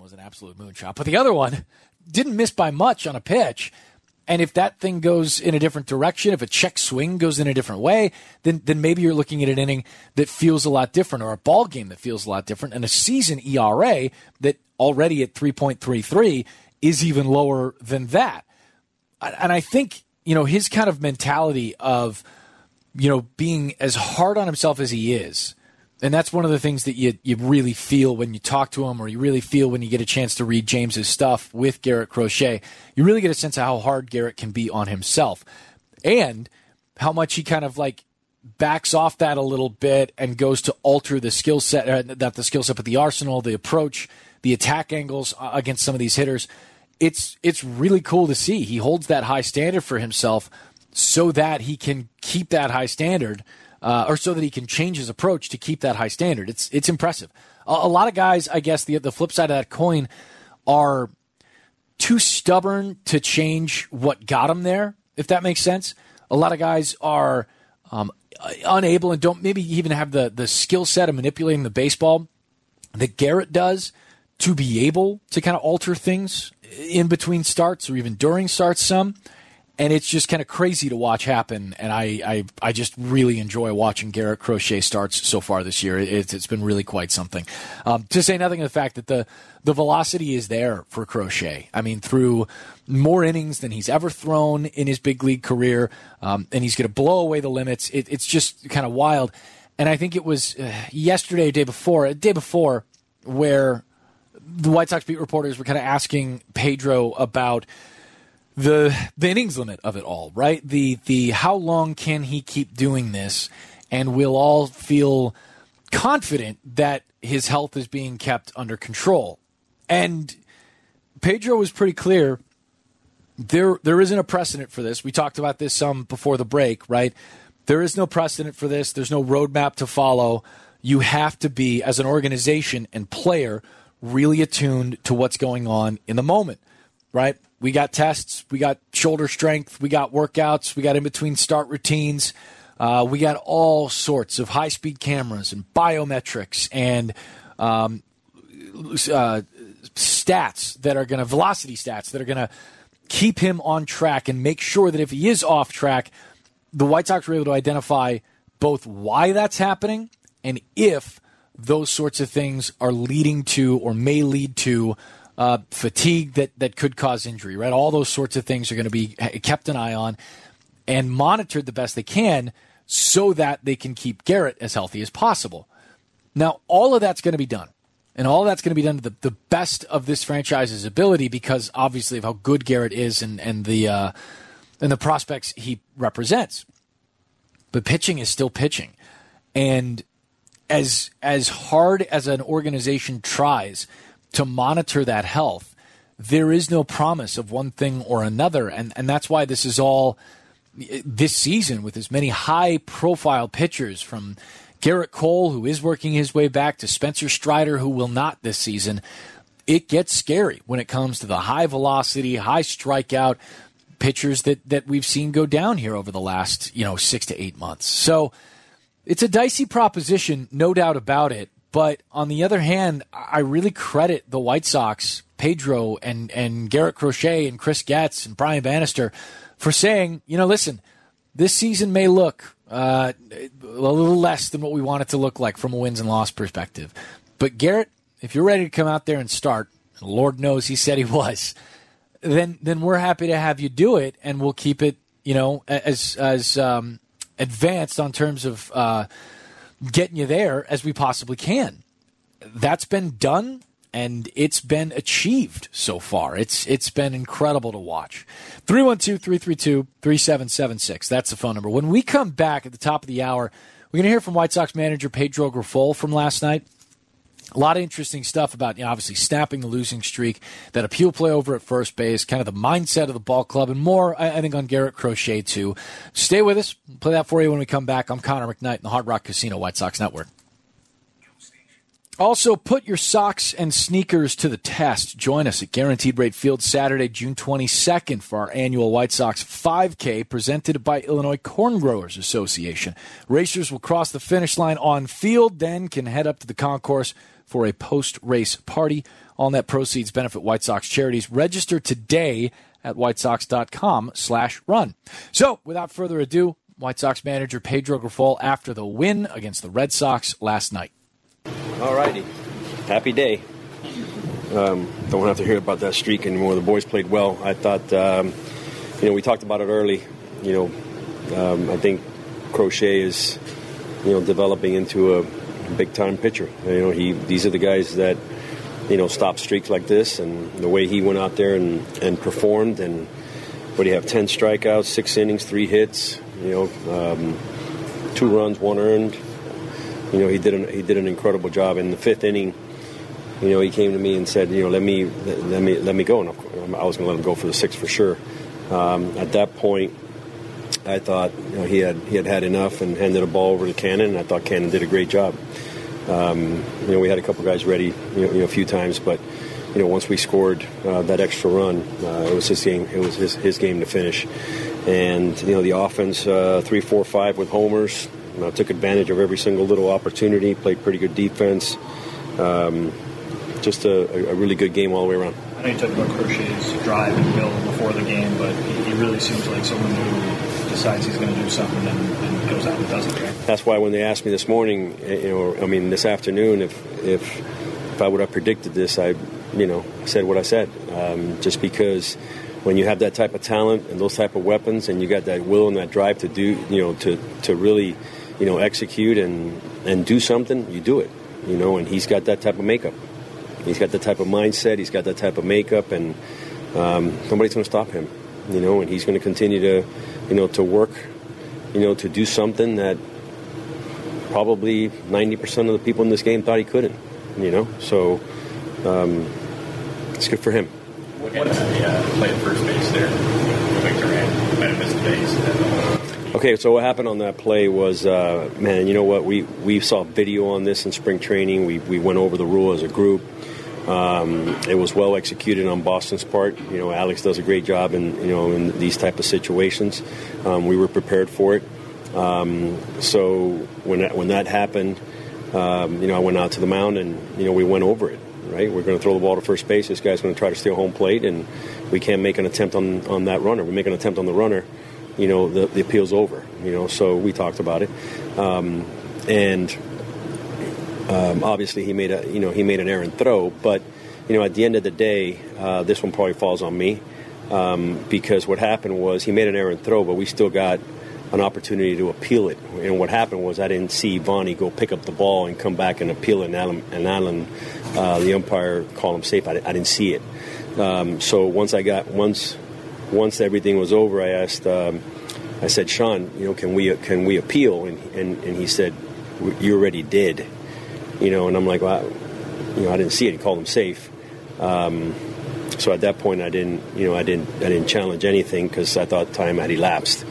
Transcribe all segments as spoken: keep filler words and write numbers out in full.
was an absolute moonshot, but the other one didn't miss by much on a pitch. And if that thing goes in a different direction, if a check swing goes in a different way, then then maybe you're looking at an inning that feels a lot different, or a ball game that feels a lot different, and a season E R A that already at three point three three is even lower than that. And I think, you know, his kind of mentality of, you know, being as hard on himself as he is, and that's one of the things that you you really feel when you talk to him, or you really feel when you get a chance to read James's stuff with Garrett Crochet. You really get a sense of how hard Garrett can be on himself, and how much he kind of like backs off that a little bit and goes to alter the skill set, uh, not the skill set, but the arsenal, the approach, the attack angles uh, against some of these hitters. It's it's really cool to see. He holds that high standard for himself so that he can keep that high standard. Uh, or so that he can change his approach to keep that high standard. It's it's impressive. A, a lot of guys, I guess, the the flip side of that coin, are too stubborn to change what got them there, if that makes sense. A lot of guys are um, unable and don't maybe even have the, the skill set of manipulating the baseball that Garrett does to be able to kind of alter things in between starts or even during starts some. And it's just kind of crazy to watch happen, and I, I, I just really enjoy watching Garrett Crochet starts so far this year. It's, it's been really quite something. Um, to say nothing of the fact that the, the velocity is there for Crochet. I mean, through more innings than he's ever thrown in his big league career, um, and he's going to blow away the limits. It, it's just kind of wild. And I think it was uh, yesterday, a day before, a day before, where the White Sox beat reporters were kind of asking Pedro about the the innings limit of it all, right? The the how long can he keep doing this, and we'll all feel confident that his health is being kept under control. And Pedro was pretty clear. There there isn't a precedent for this. We talked about this some before the break, right? There is no precedent for this. There's no roadmap to follow. You have to be, as an organization and player, really attuned to what's going on in the moment, right? We got tests, we got shoulder strength, we got workouts, we got in-between start routines, uh, we got all sorts of high-speed cameras and biometrics and um, uh, stats that are going to, velocity stats that are going to keep him on track and make sure that if he is off track, the White Sox were able to identify both why that's happening and if those sorts of things are leading to or may lead to Uh, fatigue that, that could cause injury, right? All those sorts of things are going to be kept an eye on and monitored the best they can so that they can keep Garrett as healthy as possible. Now, all of that's going to be done, and all of that's going to be done to the, the best of this franchise's ability because, obviously, of how good Garrett is and, and, the, uh, and the prospects he represents. But pitching is still pitching. And as as hard as an organization tries to monitor that health, there is no promise of one thing or another. And, and that's why this is all this season with as many high-profile pitchers from Garrett Cole, who is working his way back, to Spencer Strider, who will not this season. It gets scary when it comes to the high-velocity, high-strikeout pitchers that, that we've seen go down here over the last, you know, six to eight months. So it's a dicey proposition, no doubt about it. But on the other hand, I really credit the White Sox, Pedro and, and Garrett Crochet and Chris Getz and Brian Bannister for saying, you know, listen, this season may look uh, a little less than what we want it to look like from a wins and loss perspective. But Garrett, if you're ready to come out there and start, and Lord knows he said he was, then then we're happy to have you do it, and we'll keep it, you know, as as um, advanced on terms of uh, getting you there as we possibly can. That's been done, and it's been achieved so far. It's It's been incredible to watch. three one two, three three two, three seven seven six. That's the phone number. When we come back at the top of the hour, we're going to hear from White Sox manager Pedro Grifol from last night. A lot of interesting stuff about, you know, obviously snapping the losing streak, that appeal play over at first base, kind of the mindset of the ball club, and more, I, I think, on Garrett Crochet, too. Stay with us. We'll play that for you when we come back. I'm Connor McKnight in the Hard Rock Casino White Sox Network. Also, put your socks and sneakers to the test. Join us at Guaranteed Rate Field Saturday, June twenty-second for our annual White Sox five K presented by Illinois Corn Growers Association. Racers will cross the finish line on field, then can head up to the concourse for a post-race party All net proceeds benefit White Sox charities. Register today at whitesox.com slash run. So, without further ado, White Sox manager Pedro Grifol after the win against the Red Sox last night. All righty. Happy day. Um, don't have to hear about that streak anymore. The boys played well. I thought, um, you know, we talked about it early. You know, um, I think Crochet is, you know, developing into a big-time pitcher. You know, he these are the guys that, you know, stop streaks like this, and the way he went out there and, and performed, and what do you have, ten strikeouts, six innings, three hits, you know, um, two runs, one earned. You know, he did an, he did an incredible job. In the fifth inning, you know, he came to me and said, you know, let me let me let me go, and I was going to let him go for the sixth for sure. Um, at that point, I thought, you know, he had he had had enough and handed the ball over to Cannon, and I thought Cannon did a great job. Um, you know, we had a couple guys ready, you know, you know, a few times, but you know, once we scored uh, that extra run, uh, it was his game. It was his, his game to finish, and you know, the offense, uh, three, four, five with homers, you know, took advantage of every single little opportunity. Played pretty good defense. Um, just a, a really good game all the way around. I know you talked about Crochet's drive and will before the game, but he, he really seems like someone who decides he's going to do something and, and goes out and does it. Right? That's why when they asked me this morning, you know, I mean this afternoon, if if if I would have predicted this, I, you know, said what I said. Um, just because when you have that type of talent and those type of weapons, and you got that will and that drive to do, you know, to to really, you know, execute and and do something, you do it. You know, and he's got that type of makeup. He's got that type of mindset. He's got that type of makeup, and um, nobody's going to stop him. You know, and he's going to continue to, you know, to work, you know, to do something that probably ninety percent of the people in this game thought he couldn't. You know, so um, it's good for him. What happened to the uh, play at first base there? Victor Durant might have missed the base. Okay, so what happened on that play was, uh, man, you know what? We we saw video on this in spring training. We we went over the rule as a group. Um, it was well executed on Boston's part. You know, Alex does a great job in you know in these type of situations. Um, we were prepared for it. Um, so when that, when that happened, um, you know, I went out to the mound and you know we went over it. Right, we're going to throw the ball to first base. This guy's going to try to steal home plate, and we can't make an attempt on, on that runner. We make an attempt on the runner, you know, the, the appeal's over. You know, so we talked about it, um, and. Um, obviously, he made a you know he made an errant throw, but you know at the end of the day, uh, this one probably falls on me um, because what happened was he made an errant throw, but we still got an opportunity to appeal it. And what happened was I didn't see Vonnie go pick up the ball and come back and appeal it, and Alan, and Alan uh, the umpire, called him safe. I, I didn't see it. Um, so once I got once once everything was over, I asked um, I said, Sean, you know, can we can we appeal? And and, and he said, you already did. You know, and I'm like, well, I, you know, I didn't see it. He called him safe. Um, so at that point, I didn't, you know, I didn't, I didn't challenge anything because I thought time had elapsed.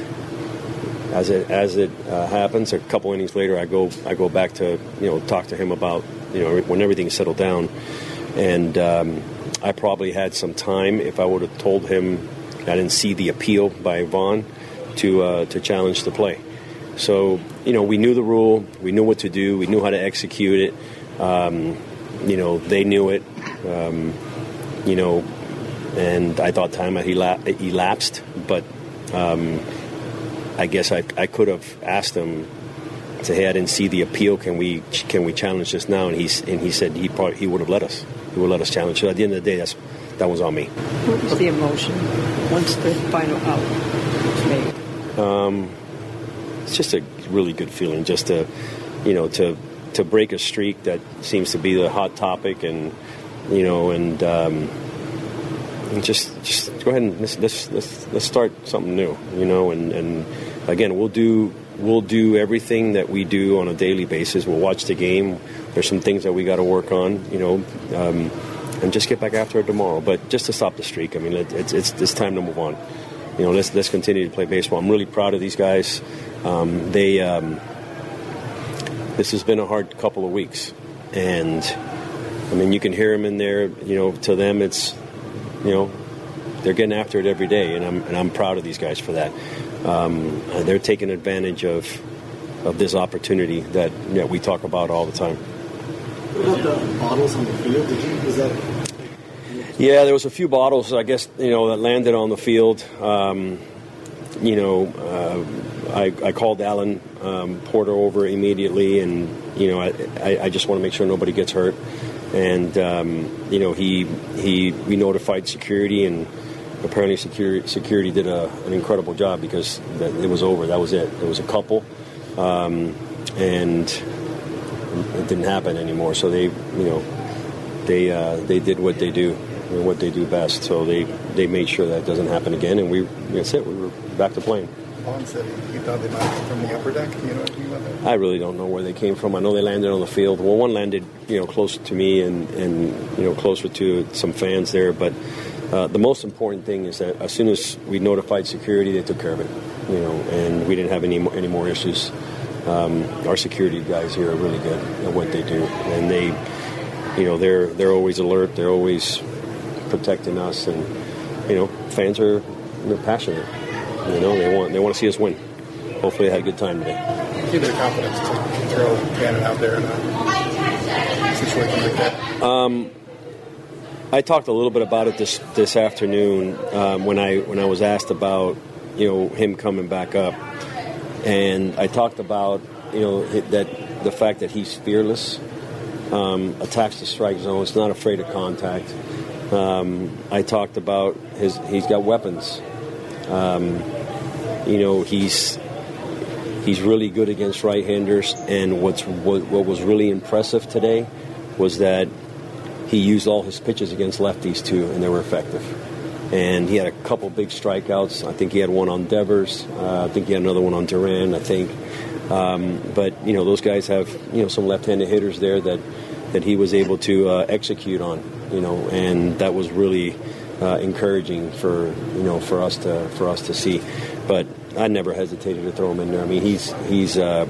As it as it uh, happens, a couple innings later, I go, I go back to, you know, talk to him about, you know, when everything settled down, and um, I probably had some time if I would have told him I didn't see the appeal by Vaughn to uh, to challenge the play. So, you know, we knew the rule. We knew what to do. We knew how to execute it. Um, you know, they knew it. Um, you know, and I thought time had elapsed. But um, I guess I, I could have asked him, say, hey, I didn't see the appeal. Can we can we challenge this now? And he's and he said he probably, he would have let us. He would let us challenge. So at the end of the day, that's that was on me. What was the emotion once the final out was made? Um. It's just a really good feeling, just to, you know, to to break a streak that seems to be the hot topic, and you know, and, um, and just just go ahead and let's, let's let's let's start something new, you know, and, and again, we'll do we'll do everything that we do on a daily basis. We'll watch the game. There's some things that we got to work on, you know, um, and just get back after it tomorrow. But just to stop the streak, I mean, it, it's it's it's time to move on. You know, let's let's continue to play baseball. I'm really proud of these guys. Um, they, um, this has been a hard couple of weeks, and I mean, you can hear them in there. You know, to them, it's, you know, they're getting after it every day, and I'm and I'm proud of these guys for that. Um, they're taking advantage of of this opportunity that, that we talk about all the time. What about the bottles on the field? Did you, is that... Yeah, there was a few bottles, I guess, you know, that landed on the field. Um, you know, uh, I, I called Alan um, Porter over immediately, and, you know, I, I, I just want to make sure nobody gets hurt. And, um, you know, he, he, we notified security, and apparently security, security did a, an incredible job because that, it was over. That was it. There was a couple, um, and it didn't happen anymore. So they, you know, they uh, they did what they do, what they do best. So they, they made sure that doesn't happen again, and we that's it. We were back to playing. Vaughn said he thought they might come from the upper deck. You know anything about that? I really don't know where they came from. I know they landed on the field. Well, one landed, you know, closer to me and, and you know, closer to some fans there. But uh, the most important thing is that as soon as we notified security, they took care of it. You know, and we didn't have any more, any more issues. Um, our security guys here are really good at what they do, and they, you know, they're they're always alert. They're always protecting us, and you know, fans are they're passionate. You know, they want they want to see us win. Hopefully, they had a good time today. Give it the confidence to throw Cannon out there in a situation like that. Um, I talked a little bit about it this this afternoon um, when I when I was asked about you know him coming back up, and I talked about you know that the fact that he's fearless, um, attacks the strike zone, is not afraid of contact. Um, I talked about his he's got weapons. Um, you know, he's he's really good against right-handers, and what's what, what was really impressive today was that he used all his pitches against lefties too, and they were effective. And he had a couple big strikeouts. I think he had one on Devers. Uh, I think he had another one on Duran. I think, um, but you know, those guys have you know some left-handed hitters there that that he was able to uh, execute on. You know, and that was really. Uh, encouraging for you know for us to for us to see, but I never hesitated to throw him in there. I mean, he's he's uh,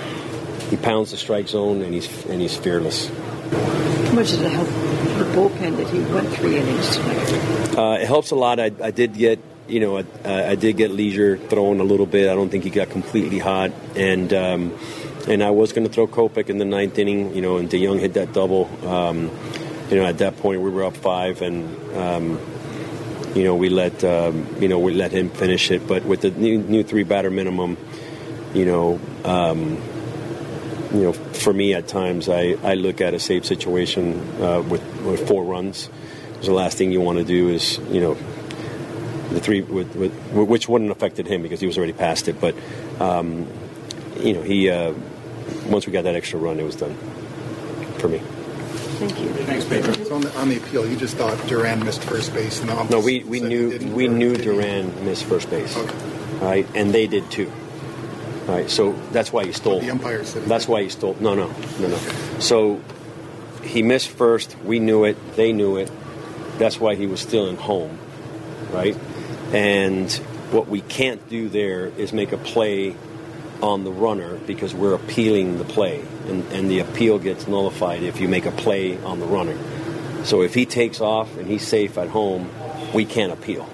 he pounds the strike zone and he's and he's fearless. How much did it help the bullpen that he went three innings tonight? Uh, it helps a lot. I, I did get you know I, I did get Leisure throwing a little bit. I don't think he got completely hot, and um, and I was going to throw Kopech in the ninth inning. You know, and DeYoung hit that double. Um, you know, at that point we were up five and. Um, You know, we let um, you know we let him finish it, but with the new, new three batter minimum, you know, um, you know, for me at times I, I look at a safe situation uh, with, with four runs. Because the last thing you want to do is you know the three with, with which wouldn't have affected him because he was already past it, but um, you know he uh, once we got that extra run, it was done for me. Thank you. Thanks, Pedro. So on the, on the appeal, you just thought Duran missed first base. And no, we, we knew we knew Duran missed first base. Okay. Right, and they did too. All right, so that's why he stole. The umpire said it. That's why he stole. No, no, no, no. So he missed first. We knew it. They knew it. That's why he was still in home, right? And what we can't do there is make a play on the runner because we're appealing the play, and, and the appeal gets nullified if you make a play on the runner. So if he takes off and he's safe at home, we can't appeal.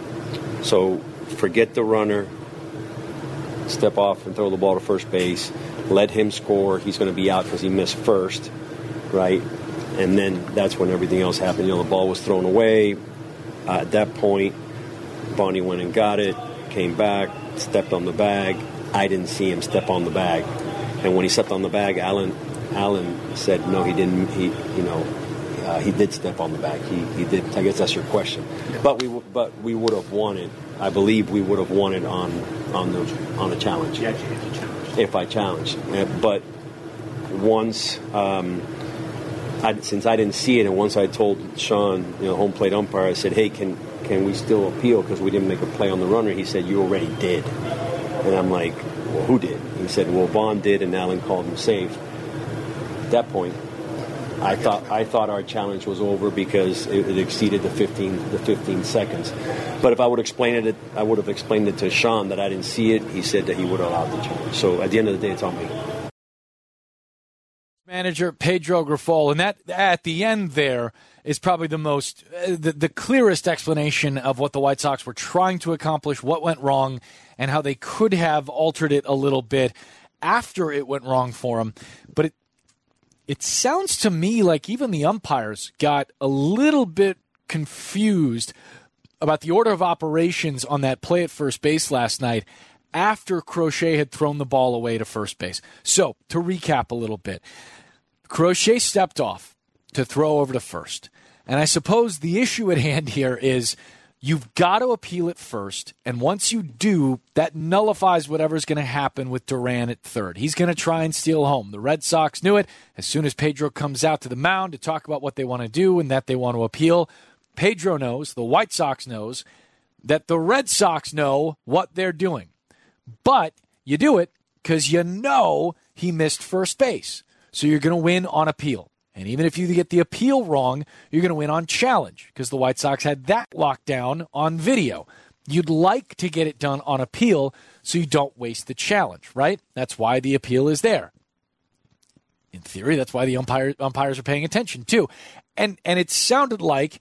So forget the runner, step off and throw the ball to first base, let him score. He's going to be out because he missed first, right? And then that's when everything else happened. You know, the ball was thrown away. Uh, at that point, Bonnie went and got it, came back, stepped on the bag. I didn't see him step on the bag, and when he stepped on the bag, Alan, Alan said no, he didn't. He, you know, uh, he did step on the bag. He, he did. I guess that's your question. Yeah. But we, but we would have won it. I believe we would have won it on, on the, on a challenge. Yeah, if you challenged. If I challenged, uh, but once, um, I, since I didn't see it, and once I told Sean, you know, home plate umpire, I said, hey, can can we still appeal because we didn't make a play on the runner? He said, you already did. And I'm like, well, who did? He said, well, Vaughn did, and Alan called him safe. At that point, I thought I thought our challenge was over because it, it exceeded the fifteen the fifteen seconds. But if I would explain it, I would have explained it to Sean that I didn't see it. He said that he would have allowed the challenge. So at the end of the day, it's on me. Manager Pedro Grifol, and that at the end there is probably the most uh, the, the clearest explanation of what the White Sox were trying to accomplish, what went wrong, and how they could have altered it a little bit after it went wrong for them. But it, it sounds to me like even the umpires got a little bit confused about the order of operations on that play at first base last night after Crochet had thrown the ball away to first base. So, to recap a little bit, Crochet stepped off to throw over to first. And I suppose the issue at hand here is you've got to appeal it first, and once you do, that nullifies whatever's going to happen with Duran at third. He's going to try and steal home. The Red Sox knew it. As soon as Pedro comes out to the mound to talk about what they want to do and that they want to appeal, Pedro knows, the White Sox knows, that the Red Sox know what they're doing. But you do it because you know he missed first base. So you're going to win on appeal. And even if you get the appeal wrong, you're going to win on challenge because the White Sox had that locked down on video. You'd like to get it done on appeal so you don't waste the challenge, right? That's why the appeal is there. In theory, that's why the umpire, umpires are paying attention too. And and it sounded like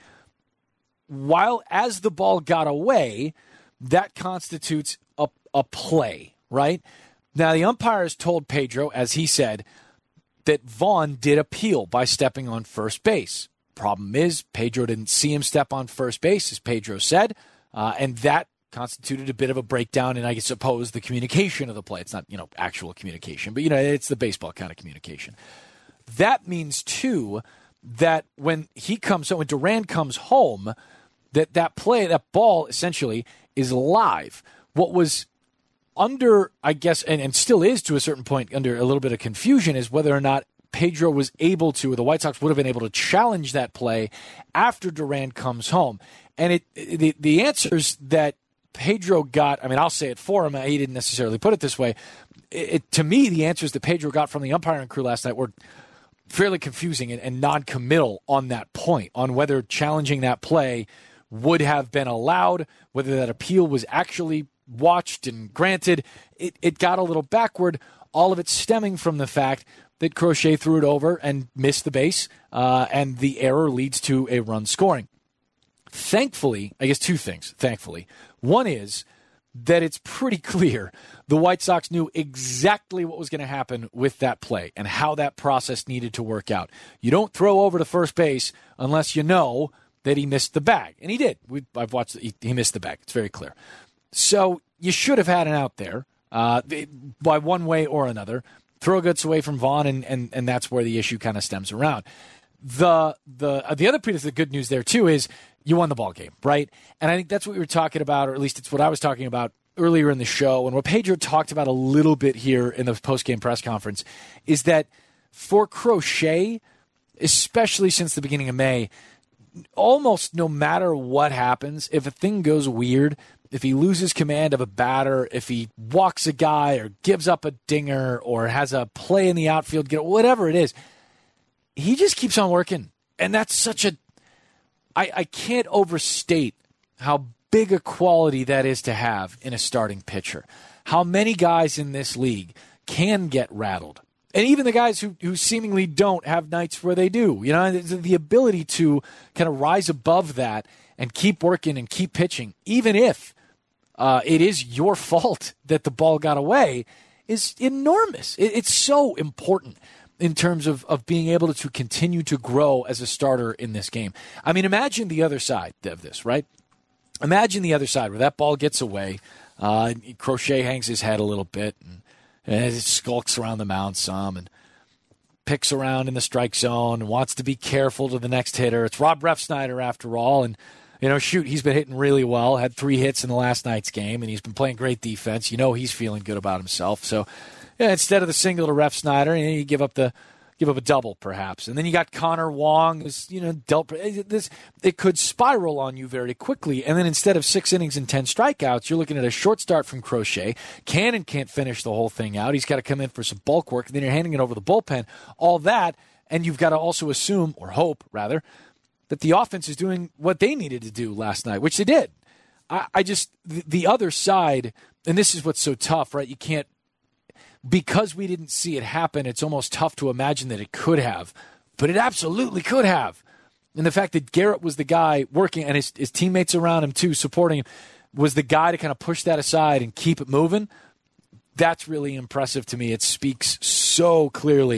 while as the ball got away, that constitutes a, a play, right? Now, the umpires told Pedro, as he said, that Vaughn did appeal by stepping on first base. Problem is, Pedro didn't see him step on first base, as Pedro said, uh, and that constituted a bit of a breakdown in, I suppose, the communication of the play. It's not, you know, actual communication, but, you know, it's the baseball kind of communication. That means, too, that when he comes home, when Duran comes home, that that play, that ball, essentially, is live. What was under, I guess, and, and still is to a certain point under a little bit of confusion is whether or not Pedro was able to, or the White Sox would have been able to challenge that play after Duran comes home. And it the, the answers that Pedro got, I mean, I'll say it for him. He didn't necessarily put it this way. It, it, to me, the answers that Pedro got from the umpiring crew last night were fairly confusing and, and non-committal on that point, on whether challenging that play would have been allowed, whether that appeal was actually watched and granted. It, it got a little backward, all of it stemming from the fact that Crochet threw it over and missed the base, uh, and the error leads to a run scoring. Thankfully, I guess two things, thankfully. One is that it's pretty clear the White Sox knew exactly what was going to happen with that play and how that process needed to work out. You don't throw over to first base unless you know that he missed the bag. And he did. We, I've watched, he, he missed the bag. It's very clear. So you should have had an out there uh, by one way or another. Throw gets away from Vaughn, and, and, and that's where the issue kind of stems around. The the uh, the other piece of the good news there, too, is you won the ball game, right? And I think that's what we were talking about, or at least it's what I was talking about earlier in the show, and what Pedro talked about a little bit here in the post-game press conference, is that for Crochet, especially since the beginning of May, almost no matter what happens, if a thing goes weird, if he loses command of a batter, if he walks a guy or gives up a dinger or has a play in the outfield, whatever it is, he just keeps on working. And that's such a I, – I can't overstate how big a quality that is to have in a starting pitcher. How many guys in this league can get rattled. And even the guys who, who seemingly don't have nights where they do. You know, the ability to kind of rise above that and keep working and keep pitching, even if uh, it is your fault that the ball got away, is enormous. It, it's so important in terms of, of being able to continue to grow as a starter in this game. I mean, imagine the other side of this, right? Imagine the other side where that ball gets away, uh, Crochet hangs his head a little bit, and And it skulks around the mound some and picks around in the strike zone and wants to be careful to the next hitter. It's Rob Refsnyder after all. And, you know, shoot, he's been hitting really well, had three hits in the last night's game, and he's been playing great defense. You know he's feeling good about himself. So yeah, instead of the single to Refsnyder, you know, you give up the give up a double perhaps. And then you got Connor Wong, who's, you know, dealt this. It could spiral on you very quickly. And then instead of six innings and ten strikeouts, you're looking at a short start from Crochet. Cannon can't finish the whole thing out. He's got to come in for some bulk work. And then you're handing it over the bullpen. All that, and you've got to also assume, or hope rather, that the offense is doing what they needed to do last night, which they did. I, I just the, the other side, and this is what's so tough, right? You can't. Because we didn't see it happen, it's almost tough to imagine that it could have. But it absolutely could have. And the fact that Garrett was the guy working, and his, his teammates around him too, supporting him, was the guy to kind of push that aside and keep it moving, that's really impressive to me. It speaks so clearly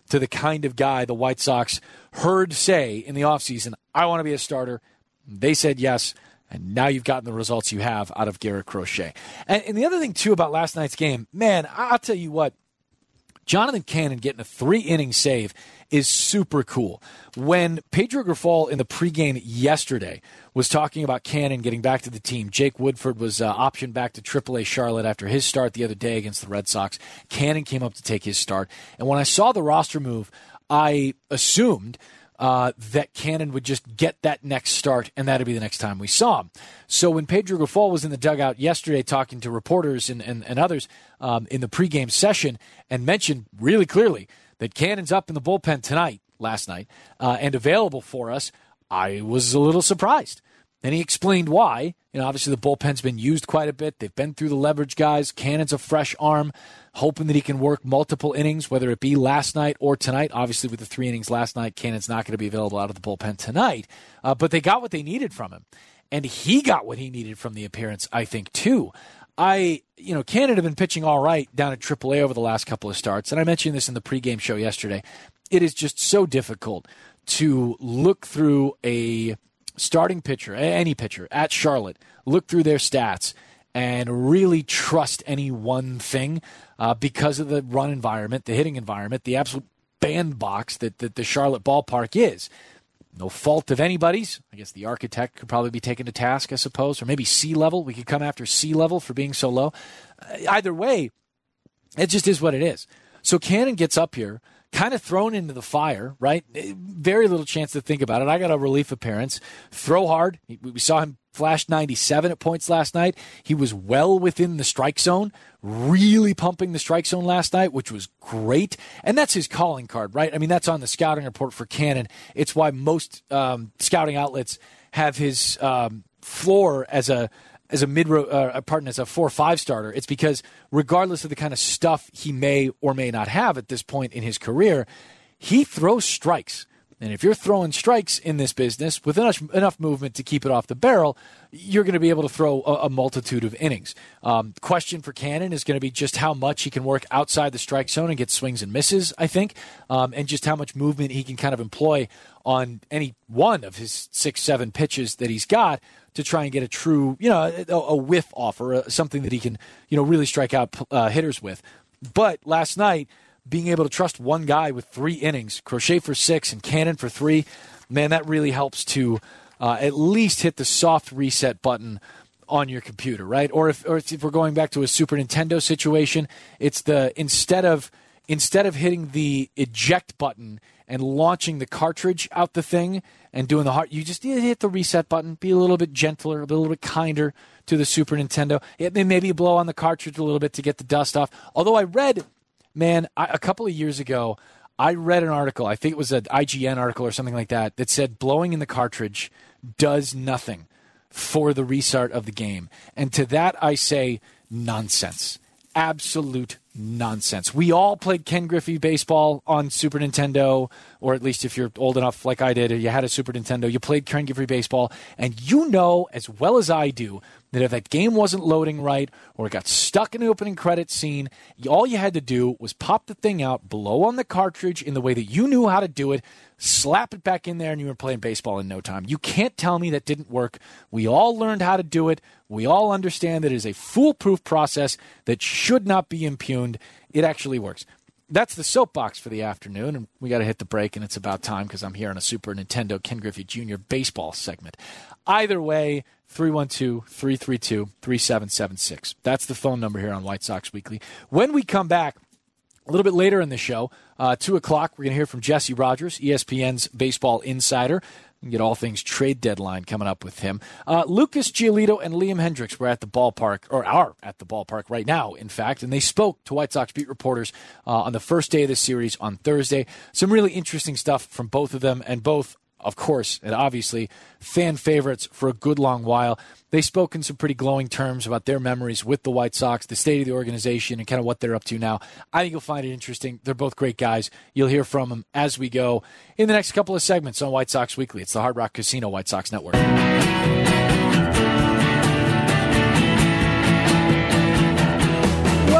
to the kind of guy the White Sox heard say in the offseason, I want to be a starter. They said yes, and now you've gotten the results you have out of Garrett Crochet. And, and the other thing, too, about last night's game, man, I'll tell you what, Jonathan Cannon getting a three-inning save is super cool. When Pedro Grifol in the pregame yesterday was talking about Cannon getting back to the team, Jake Woodford was uh, optioned back to triple A Charlotte after his start the other day against the Red Sox. Cannon came up to take his start. And when I saw the roster move, I assumed uh, that Cannon would just get that next start, and that would be the next time we saw him. So when Pedro Grifol was in the dugout yesterday talking to reporters and, and, and others um, in the pregame session and mentioned really clearly that Cannon's up in the bullpen tonight, last night, uh, and available for us, I was a little surprised. And he explained why. You know, obviously the bullpen's been used quite a bit. They've been through the leverage guys. Cannon's a fresh arm, hoping that he can work multiple innings, whether it be last night or tonight. Obviously with the three innings last night, Cannon's not going to be available out of the bullpen tonight. Uh, but they got what they needed from him. And he got what he needed from the appearance, I think, too. I, you know, Cannon had been pitching all right down at triple A over the last couple of starts. And I mentioned this in the pregame show yesterday. It is just so difficult to look through a starting pitcher, any pitcher at Charlotte, look through their stats and really trust any one thing uh, because of the run environment, the hitting environment, the absolute bandbox that, that the Charlotte ballpark is. No fault of anybody's. I guess the architect could probably be taken to task, I suppose, or maybe sea level. We could come after sea level for being so low. Uh, either way, it just is what it is. So Cannon gets up here, kind of thrown into the fire, right? Very little chance to think about it. I got a relief appearance. Throw hard. We saw him flash ninety-seven at points last night. He was well within the strike zone, really pumping the strike zone last night, which was great. And that's his calling card, right? I mean, that's on the scouting report for Cannon. It's why most um, scouting outlets have his um, floor as a as a mid uh, pardon as a four or five starter. It's because regardless of the kind of stuff he may or may not have at this point in his career, he throws strikes. And if you're throwing strikes in this business with enough, enough movement to keep it off the barrel, you're going to be able to throw a, a multitude of innings. Um, question for Cannon is going to be just how much he can work outside the strike zone and get swings and misses, I think, um, and just how much movement he can kind of employ on any one of his six, seven pitches that he's got to try and get a true, you know, a, a whiff offer, uh, something that he can, you know, really strike out uh, hitters with. But last night, being able to trust one guy with three innings, Crochet for six and Cannon for three, man, that really helps to uh, at least hit the soft reset button on your computer, right? Or if, or if we're going back to a Super Nintendo situation, it's the instead of instead of hitting the eject button and launching the cartridge out the thing and doing the hard, you just hit the reset button, be a little bit gentler, a little bit kinder to the Super Nintendo. It may maybe blow on the cartridge a little bit to get the dust off. Although I read. Man, I, a couple of years ago, I read an article, I think it was an I G N article or something like that, that said blowing in the cartridge does nothing for the restart of the game. And to that I say nonsense. Absolute nonsense. We all played Ken Griffey baseball on Super Nintendo, or at least if you're old enough like I did, or you had a Super Nintendo, you played Ken Griffey baseball, and you know as well as I do that if that game wasn't loading right or it got stuck in the opening credits scene, all you had to do was pop the thing out, blow on the cartridge in the way that you knew how to do it, slap it back in there, and you were playing baseball in no time. You can't tell me that didn't work. We all learned how to do it. We all understand that it is a foolproof process that should not be impugned. It actually works. That's the soapbox for the afternoon, and we got to hit the break, and it's about time because I'm here on a Super Nintendo Ken Griffey Junior baseball segment. Either way, three one two, three three two, three seven seven six. That's the phone number here on White Sox Weekly. When we come back, a little bit later in the show, uh, two o'clock, we're going to hear from Jesse Rogers, E S P N's baseball insider. We can get all things trade deadline coming up with him. Uh, Lucas Giolito and Liam Hendriks were at the ballpark, or are at the ballpark right now, in fact, and they spoke to White Sox beat reporters uh, on the first day of the series on Thursday. Some really interesting stuff from both of them, and both, of course, and obviously, fan favorites for a good long while. They spoke in some pretty glowing terms about their memories with the White Sox, the state of the organization, and kind of what they're up to now. I think you'll find it interesting. They're both great guys. You'll hear from them as we go in the next couple of segments on White Sox Weekly. It's the Hard Rock Casino White Sox Network.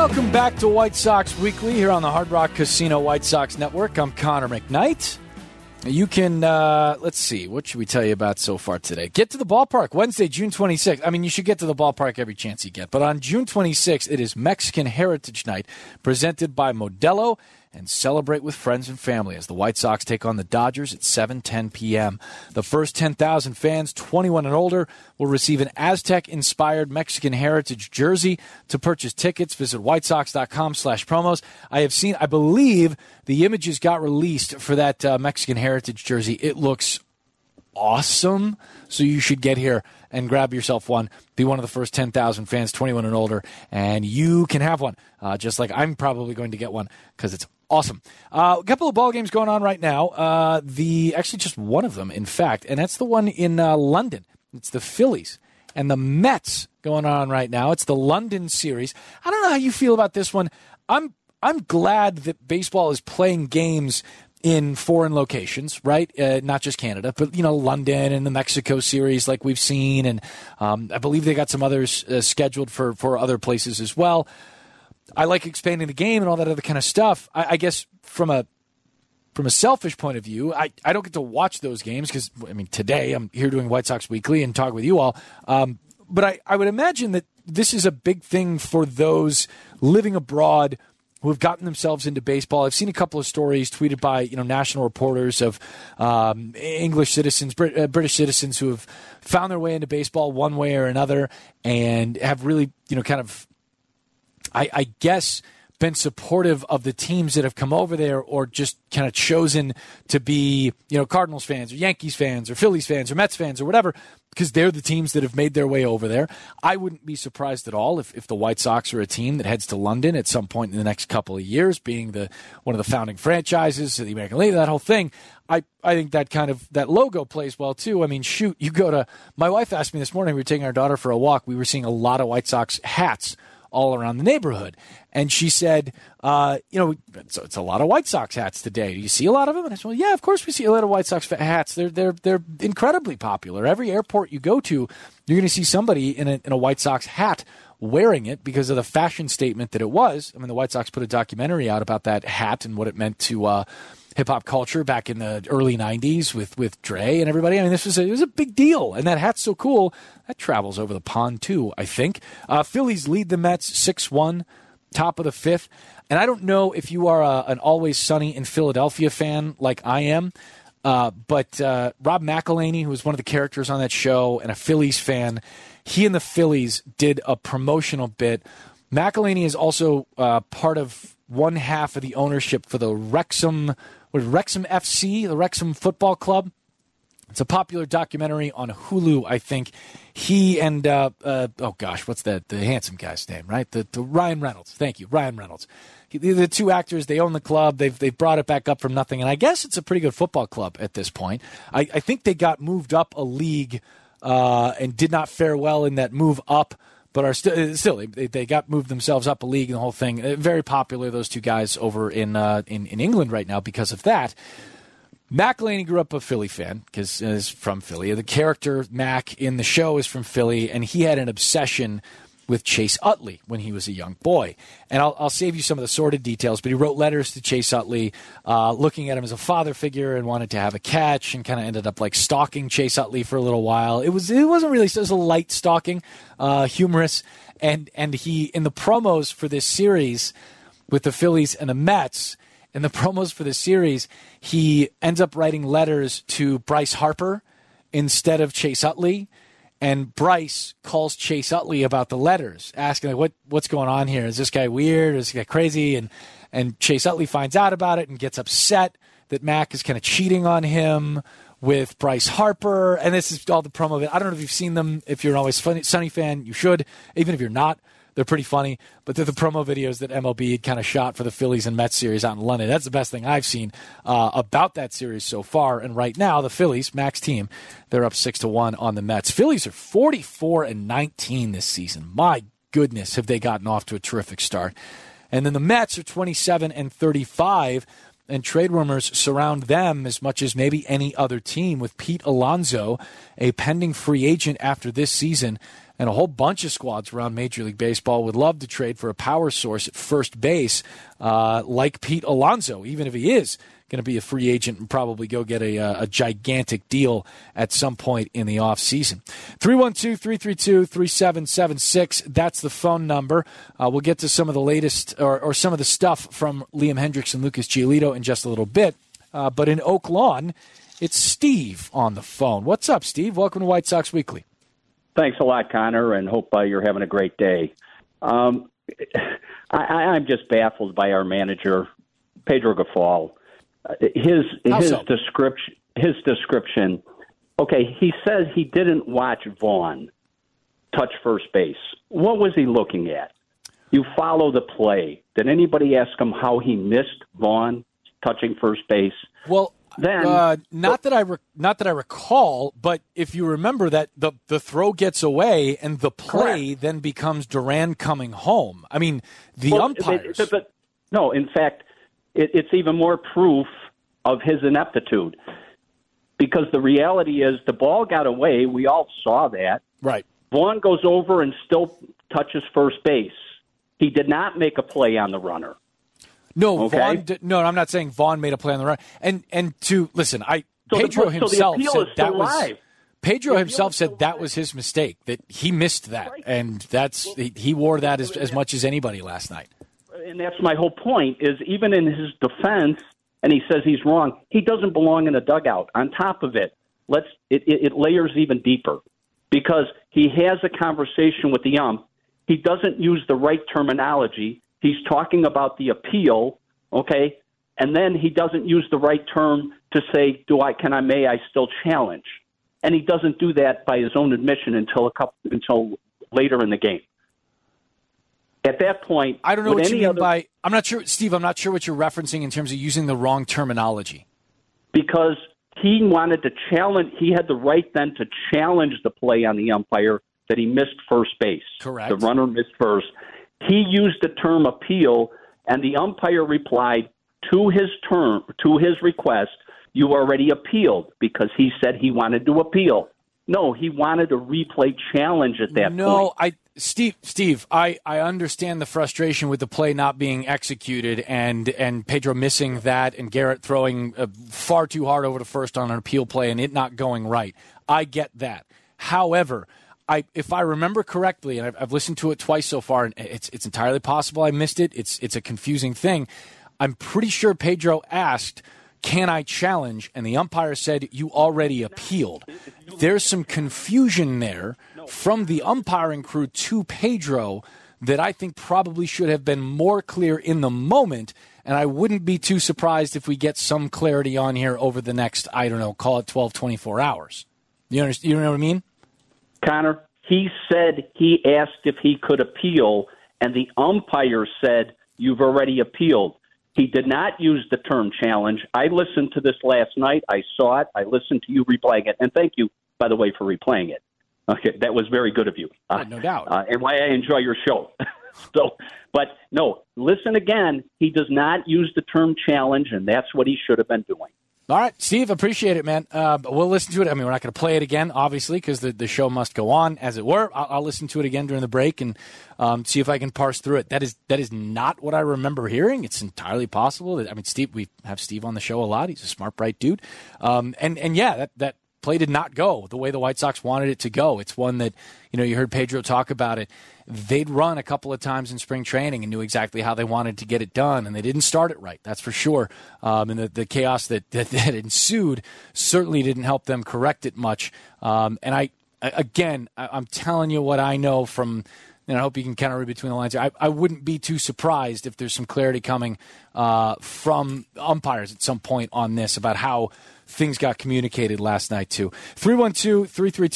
Welcome back to White Sox Weekly here on the Hard Rock Casino White Sox Network. I'm Connor McKnight. You can, uh, let's see, what should we tell you about so far today? Get to the ballpark Wednesday, June twenty-sixth. I mean, you should get to the ballpark every chance you get. But on June twenty-sixth, it is Mexican Heritage Night presented by Modelo. And celebrate with friends and family as the White Sox take on the Dodgers at seven ten p.m. The first ten thousand fans, twenty-one and older, will receive an Aztec-inspired Mexican Heritage jersey. To purchase tickets, visit whitesox.com slash promos. I have seen, I believe, the images got released for that uh, Mexican Heritage jersey. It looks awesome, so you should get here and grab yourself one. Be one of the first ten thousand fans, twenty-one and older, and you can have one, uh, just like I'm probably going to get one because it's awesome. Uh, a couple of ball games going on right now. Uh, the actually just one of them, in fact, and that's the one in uh, London. It's the Phillies and the Mets going on right now. It's the London series. I don't know how you feel about this one. I'm I'm glad that baseball is playing games in foreign locations, right? Uh, not just Canada, but, you know, London and the Mexico series like we've seen. And um, I believe they got some others uh, scheduled for, for other places as well. I like expanding the game and all that other kind of stuff. I, I guess from a from a selfish point of view, I, I don't get to watch those games because, I mean, today I'm here doing White Sox Weekly and talk with you all. Um, but I, I would imagine that this is a big thing for those living abroad who have gotten themselves into baseball. I've seen a couple of stories tweeted by, you know, national reporters of um, English citizens, Brit- uh, British citizens who have found their way into baseball one way or another and have really, you know, kind of, I, I guess, been supportive of the teams that have come over there or just kind of chosen to be, you know, Cardinals fans or Yankees fans or Phillies fans or Mets fans or whatever, because they're the teams that have made their way over there. I wouldn't be surprised at all if, if the White Sox are a team that heads to London at some point in the next couple of years, being the one of the founding franchises of the American League, that whole thing. I, I think that kind of, that logo plays well too. I mean, shoot, you go to, my wife asked me this morning, we were taking our daughter for a walk, we were seeing a lot of White Sox hats all around the neighborhood. And she said, uh, you know, it's, it's a lot of White Sox hats today. Do you see a lot of them? And I said, well, yeah, of course we see a lot of White Sox hats. They're they're they're incredibly popular. Every airport you go to, you're going to see somebody in a, in a White Sox hat wearing it because of the fashion statement that it was. I mean, the White Sox put a documentary out about that hat and what it meant to uh, hip-hop culture back in the early nineties with, with Dre and everybody. I mean, this was a, it was a big deal. And that hat's so cool, that travels over the pond too, I think. Uh, Phillies lead the Mets six one, top of the fifth. And I don't know if you are a, an Always Sunny in Philadelphia fan like I am, uh, but uh, Rob McElhenney, who was one of the characters on that show and a Phillies fan, he and the Phillies did a promotional bit. McElhenney is also uh, part of one half of the ownership for the Wrexham What, Wrexham F C, the Wrexham Football Club. It's a popular documentary on Hulu, I think. He and, uh, uh, oh gosh, what's that? The handsome guy's name, right? The, the Ryan Reynolds. Thank you, Ryan Reynolds. He, the two actors, they own the club. They've they've brought it back up from nothing. And I guess it's a pretty good football club at this point. I, I think they got moved up a league uh, and did not fare well in that move up. But are still still they, they got moved themselves up a league and the whole thing. Very popular, those two guys over in uh, in, in England right now because of that. McElhenney grew up a Philly fan because he's from Philly. The character Mac in the show is from Philly, and he had an obsession with Chase Utley when he was a young boy. And I'll, I'll save you some of the sordid details, but he wrote letters to Chase Utley uh, looking at him as a father figure and wanted to have a catch and kind of ended up like stalking Chase Utley for a little while. It was it wasn't really, it was a light stalking, uh, humorous. And, and he, in the promos for this series with the Phillies and the Mets, in the promos for the series, he ends up writing letters to Bryce Harper instead of Chase Utley. And Bryce calls Chase Utley about the letters, asking, like, what what's going on here? Is this guy weird? Is this guy crazy? And and Chase Utley finds out about it and gets upset that Mac is kind of cheating on him with Bryce Harper. And this is all the promo. I don't know if you've seen them. If you're an Always Sunny fan, you should. Even if you're not, they're pretty funny. But they're the promo videos that M L B had kind of shot for the Phillies and Mets series out in London. That's the best thing I've seen uh, about that series so far. And right now, the Phillies, Mac's team, they're up six to one on the Mets. Phillies are forty-four and nineteen this season. My goodness, have they gotten off to a terrific start. And then the Mets are twenty-seven and thirty-five. and trade rumors surround them as much as maybe any other team, with Pete Alonso, a pending free agent after this season, and a whole bunch of squads around Major League Baseball would love to trade for a power source at first base uh, like Pete Alonso, even if he is going to be a free agent and probably go get a, a gigantic deal at some point in the offseason. three one two, three three two, three seven seven six, that's the phone number. Uh, we'll get to some of the latest or, or some of the stuff from Liam Hendriks and Lucas Giolito in just a little bit. Uh, but in Oak Lawn, it's Steve on the phone. What's up, Steve? Welcome to White Sox Weekly. Thanks a lot, Connor, and hope uh, you're having a great day. Um, I, I'm just baffled by our manager, Pedro Grifol. Uh, his How his so? description. His description. Okay, he says he didn't watch Vaughn touch first base. What was he looking at? You follow the play. Did anybody ask him how he missed Vaughn touching first base? Well, Then, uh, not that I re- not that I recall, but if you remember that the the throw gets away and the play Correct. then becomes Duran coming home. I mean, the well, umpires. But, but, no, in fact, it, it's even more proof of his ineptitude, because the reality is the ball got away. We all saw that. Right. Vaughn goes over and still touches first base. He did not make a play on the runner. No, Okay. Vaughn. Did, no, I'm not saying Vaughn made a play on the run. And and to listen, I So the- Pedro so the himself appeal said is still that was live. Pedro The appeal himself is still said that live. was his mistake, that he missed that, and that's he, he wore that as as much as anybody last night. And that's my whole point, is even in his defense, and he says he's wrong, he doesn't belong in a dugout. On top of it, let's it, it, it layers even deeper, because he has a conversation with the ump. He doesn't use the right terminology. He's talking about the appeal, okay? And then he doesn't use the right term to say, "Do I? Can I? May I still challenge?" And he doesn't do that by his own admission until a couple until later in the game. At that point, I don't know would what you any mean other, by. I'm not sure, Steve. I'm not sure what you're referencing in terms of using the wrong terminology. because he wanted to challenge. He had the right then to challenge the play on the umpire that he missed first base. Correct. The runner missed first. He used the term appeal, and the umpire replied to his term, to his request, "You already appealed," because he said he wanted to appeal. No, he wanted a replay challenge at that no, point. I Steve, Steve, I, I understand the frustration with the play not being executed and and Pedro missing that and Garrett throwing uh, far too hard over to first on an appeal play and it not going right. I get that. However, I if I remember correctly, and I've, I've listened to it twice so far, and it's it's entirely possible I missed it. It's it's a confusing thing. I'm pretty sure Pedro asked, "Can I challenge?" And the umpire said, "You already appealed." There's some confusion there from the umpiring crew to Pedro that I think probably should have been more clear in the moment, and I wouldn't be too surprised if we get some clarity on here over the next, I don't know, call it twelve, twenty-four hours. You understand? You know what I mean? Connor, he said he asked if he could appeal, and the umpire said, "You've already appealed." He did not use the term challenge. I listened to this last night. I saw it. I listened to you replaying it. And thank you, by the way, for replaying it. Okay, that was very good of you. Oh, no doubt. Uh, and why I enjoy your show. so, but no, listen again. He does not use the term challenge, and that's what he should have been doing. All right, Steve, appreciate it, man. Uh, but we'll listen to it. I mean, we're not going to play it again, obviously, because the, the show must go on, as it were. I'll, I'll listen to it again during the break and um, see if I can parse through it. That is that is not what I remember hearing. It's entirely possible. That, I mean, Steve, we have Steve on the show a lot. He's a smart, bright dude. Um, and, and, yeah, that, that play did not go the way the White Sox wanted it to go. It's one that, you know, you heard Pedro talk about it. They'd run a couple of times in spring training and knew exactly how they wanted to get it done, and they didn't start it right, that's for sure. Um, and the, the chaos that, that, that ensued certainly didn't help them correct it much. Um, and I, again, I, I'm telling you what I know from, and I hope you can kind of read between the lines here. I, I wouldn't be too surprised if there's some clarity coming uh, from umpires at some point on this about how things got communicated last night, too. three one two, three three two,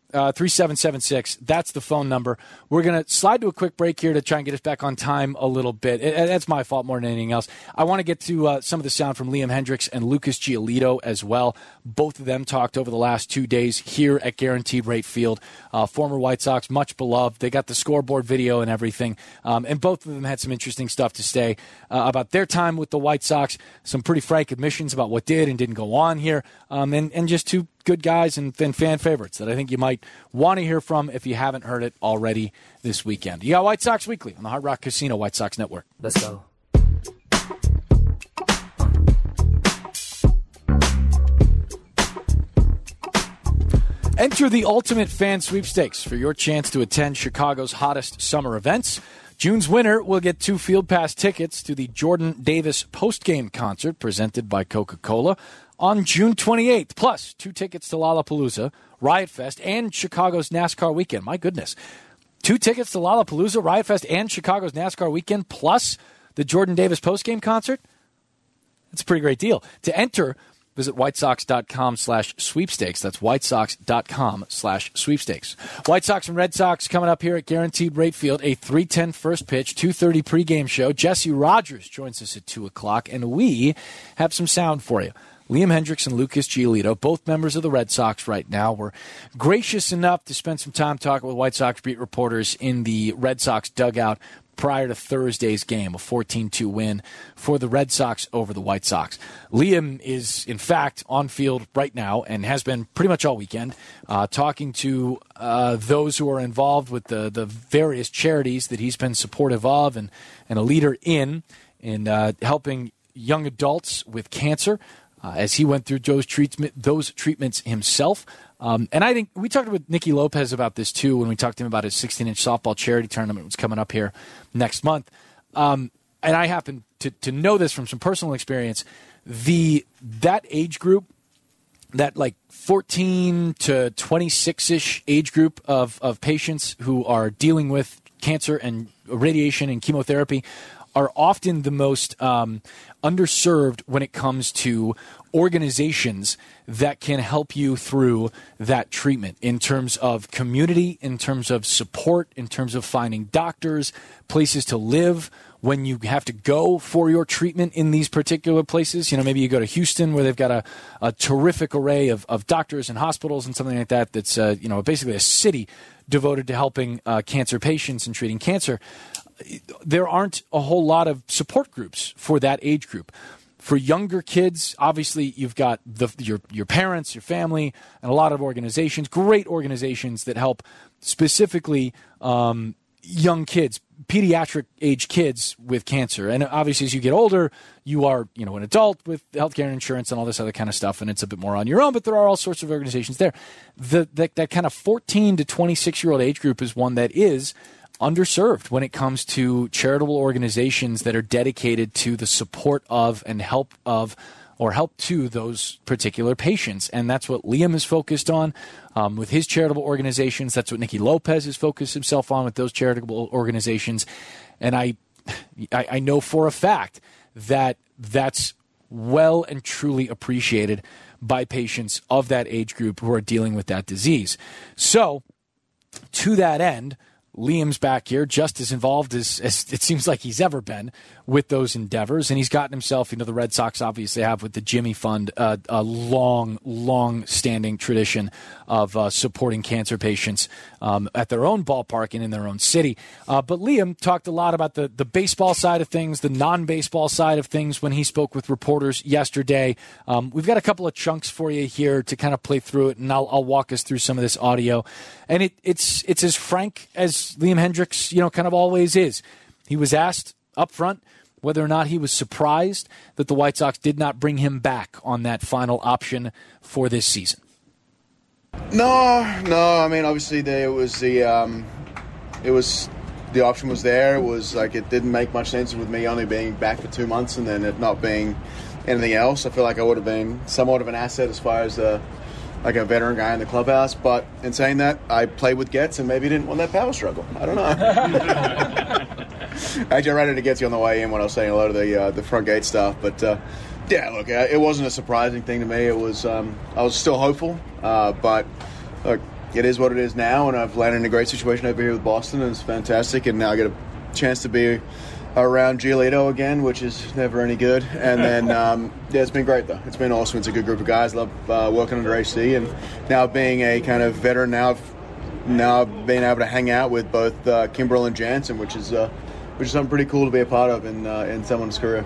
Uh, three seven seven six. That's the phone number. We're going to slide to a quick break here to try and get us back on time a little bit. It, that's my fault more than anything else. I want to get to uh, some of the sound from Liam Hendriks and Lucas Giolito as well. Both of them talked over the last two days here at Guaranteed Rate Field. Uh, former White Sox, much beloved. They got the scoreboard video and everything. Um, and both of them had some interesting stuff to say uh, about their time with the White Sox. Some pretty frank admissions about what did and didn't go on here. Um, and, and just two good guys and, and fan favorites that I think you might want to hear from if you haven't heard it already this weekend. You got White Sox Weekly on the Hard Rock Casino White Sox Network. Let's go. Enter the Ultimate Fan Sweepstakes for your chance to attend Chicago's hottest summer events. June's winner will get two Field Pass tickets to the Jordan Davis postgame concert presented by Coca-Cola on June twenty-eighth, plus two tickets to Lollapalooza, Riot Fest, and Chicago's NASCAR weekend. My goodness. Two tickets to Lollapalooza, Riot Fest, and Chicago's NASCAR weekend, plus the Jordan Davis postgame concert? That's a pretty great deal. To enter, visit whitesox.com slash sweepstakes. That's whitesox.com slash sweepstakes. White Sox and Red Sox coming up here at Guaranteed Rate Field, a three ten first pitch, two thirty pregame show. Jesse Rogers joins us at two o'clock, and we have some sound for you. Liam Hendriks and Lucas Giolito, both members of the Red Sox right now, were gracious enough to spend some time talking with White Sox beat reporters in the Red Sox dugout prior to Thursday's game, a fourteen two win for the Red Sox over the White Sox. Liam is, in fact, on field right now and has been pretty much all weekend, uh, talking to uh, those who are involved with the, the various charities that he's been supportive of and, and a leader in, in uh, helping young adults with cancer. Uh, as he went through those, treatment, those treatments himself. Um, and I think we talked with Nicky Lopez about this, too, when we talked to him about his sixteen-inch softball charity tournament was coming up here next month. Um, and I happen to, to know this from some personal experience. The that age group, that like fourteen to twenty-six-ish age group of, of patients who are dealing with cancer and radiation and chemotherapy are often the most um, underserved when it comes to organizations that can help you through that treatment in terms of community, in terms of support, in terms of finding doctors, places to live when you have to go for your treatment in these particular places. You know, maybe you go to Houston where they've got a, a terrific array of, of doctors and hospitals and something like that that's, uh, you know, basically a city devoted to helping uh, cancer patients and treating cancer. There aren't a whole lot of support groups for that age group. For younger kids, obviously, you've got the, your your parents, your family, and a lot of organizations, great organizations that help specifically um, young kids, pediatric age kids with cancer. And obviously, as you get older, you are you know an adult with healthcare insurance and all this other kind of stuff, and it's a bit more on your own. But there are all sorts of organizations there. The, the that kind of fourteen to twenty-six year old age group is one that is underserved when it comes to charitable organizations that are dedicated to the support of and help of or help to those particular patients. And that's what Liam is focused on um, with his charitable organizations. That's what Nicky Lopez has focused himself on with those charitable organizations. And I, I, I know for a fact that that's well and truly appreciated by patients of that age group who are dealing with that disease. So to that end, Liam's back here just as involved as, as it seems like he's ever been with those endeavors. And he's gotten himself, you know, the Red Sox obviously have with the Jimmy Fund uh, a long, long-standing tradition of uh, supporting cancer patients um, at their own ballpark and in their own city. Uh, but Liam talked a lot about the, the baseball side of things, the non-baseball side of things when he spoke with reporters yesterday. Um, we've got a couple of chunks for you here to kind of play through it, and I'll, I'll walk us through some of this audio. And it, it's it's as frank as Liam Hendriks, you know, kind of always is. He was asked up front whether or not he was surprised that the White Sox did not bring him back on that final option for this season. No, no. I mean, obviously, there it was the, um, it was the option was there. It was like it didn't make much sense with me only being back for two months and then it not being anything else. I feel like I would have been somewhat of an asset as far as uh, like a veteran guy in the clubhouse. But in saying that, I played with Getz and maybe didn't want that power struggle. I don't know. Actually, I ran into Getz on the way in when I was saying a lot of the uh, the front gate stuff. But uh, yeah, look, it wasn't a surprising thing to me. It was um, I was still hopeful, uh, but look, it is what it is now, and I've landed in a great situation over here with Boston, and it's fantastic. And now I get a chance to be around Giolito again, which is never any good. And then, um, yeah, it's been great, though. It's been awesome. It's a good group of guys. Love uh, working under H C. And now being a kind of veteran, now I've, now I've been able to hang out with both uh, Kimbrel and Jansen, which is uh, which is something pretty cool to be a part of in uh, in someone's career.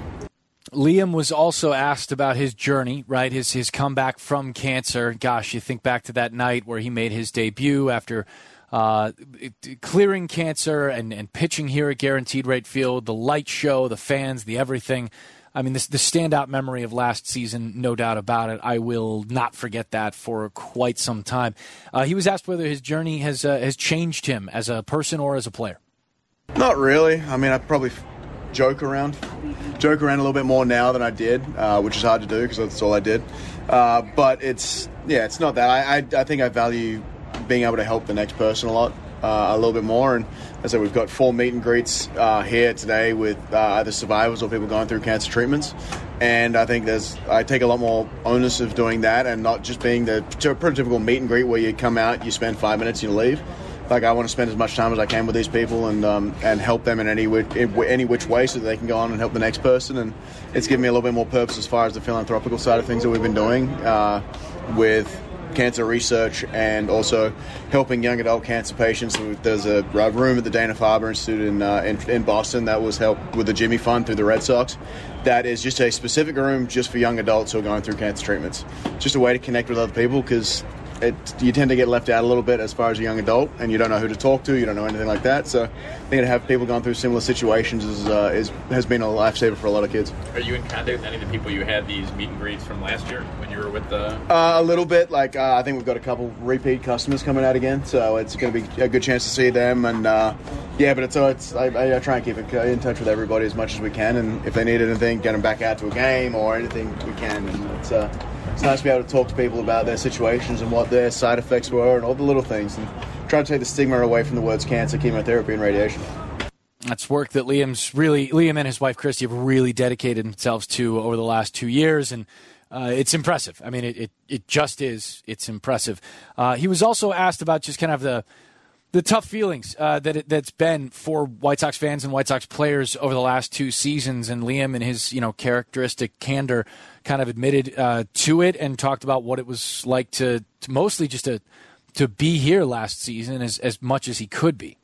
Liam was also asked about his journey, right? His his comeback from cancer. Gosh, you think back to that night where he made his debut after uh, clearing cancer and, and pitching here at Guaranteed Rate Field, the light show, the fans, the everything. I mean, this the standout memory of last season, no doubt about it. I will not forget that for quite some time. Uh, he was asked whether his journey has uh, has changed him as a person or as a player. Not really. I mean, I probably joke around. joke around a little bit more now than I did, uh, which is hard to do because that's all I did. Uh, but it's, yeah, it's not that. I, I, I think I value being able to help the next person a lot, uh, a little bit more. And as I said, we've got four meet and greets uh, here today with uh, either survivors or people going through cancer treatments. And I think there's, I take a lot more onus of doing that and not just being the prototypical meet and greet where you come out, you spend five minutes, you leave. Like, I want to spend as much time as I can with these people and um, and help them in any in any which way so that they can go on and help the next person. And it's given me a little bit more purpose as far as the philanthropical side of things that we've been doing uh, with cancer research and also helping young adult cancer patients. There's a room at the Dana-Farber Institute in, uh, in in Boston that was helped with the Jimmy Fund through the Red Sox. That is just a specific room just for young adults who are going through cancer treatments. Just a way to connect with other people because It, you tend to get left out a little bit as far as a young adult, and you don't know who to talk to, you don't know anything like that. So I think to have people going through similar situations is, uh, is has been a lifesaver for a lot of kids. Are you in contact with any of the people you had these meet and greets from last year when you were with the... Uh, a little bit. Like uh, I think we've got a couple repeat customers coming out again, so it's going to be a good chance to see them. And uh, yeah, but it's, uh, it's I, I try and keep in touch with everybody as much as we can, and if they need anything, get them back out to a game or anything we can. And it's uh, It's nice to be able to talk to people about their situations and what their side effects were and all the little things, and try to take the stigma away from the words cancer, chemotherapy, and radiation. That's work that Liam's really Liam and his wife Christy have really dedicated themselves to over the last two years, and uh, it's impressive. I mean, it, it it just is. It's impressive. Uh, he was also asked about just kind of the the tough feelings uh, that it, that's been for White Sox fans and White Sox players over the last two seasons, and Liam, in his you know characteristic candor, kind of admitted uh, to it and talked about what it was like to, to mostly just to to be here last season as as much as he could be.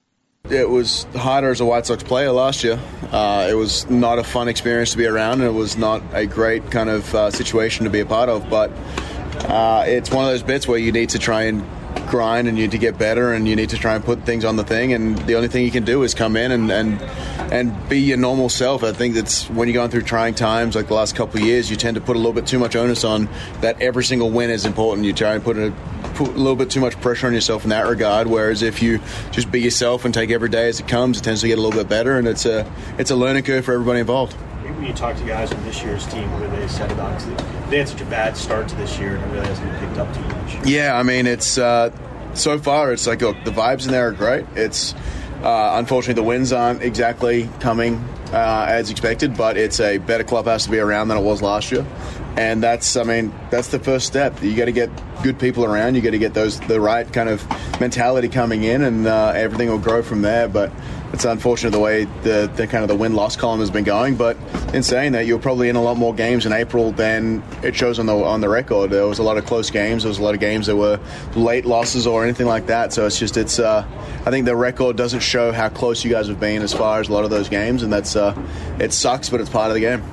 It was harder as a White Sox player last year. Uh, it was not a fun experience to be around, and it was not a great kind of uh, situation to be a part of. But uh, it's one of those bits where you need to try and grind, and you need to get better, and you need to try and put things on the thing, and the only thing you can do is come in and and, and be your normal self. I think that's when you're going through trying times like the last couple of years, you tend to put a little bit too much onus on that every single win is important. You try and put a, put a little bit too much pressure on yourself in that regard, whereas if you just be yourself and take every day as it comes, it tends to get a little bit better, and it's a it's a learning curve for everybody involved. When you talk to guys on this year's team, what do they said about it? They had such a bad start to this year, and it really hasn't picked up too much. Yeah, I mean, it's uh, so far, it's like, look, the vibes in there are great. It's uh, unfortunately the wins aren't exactly coming uh, as expected, but it's a better clubhouse to be around than it was last year, and that's, I mean, that's the first step. You got to get good people around. You got to get those the right kind of mentality coming in, and uh, everything will grow from there. But it's unfortunate the way the, the kind of the win-loss column has been going. But in saying that, you're probably in a lot more games in April than it shows on the on the record. There was a lot of close games. There was a lot of games that were late losses or anything like that. So it's just it's. Uh, I think the record doesn't show how close you guys have been as far as a lot of those games, and that's uh, it sucks, but it's part of the game.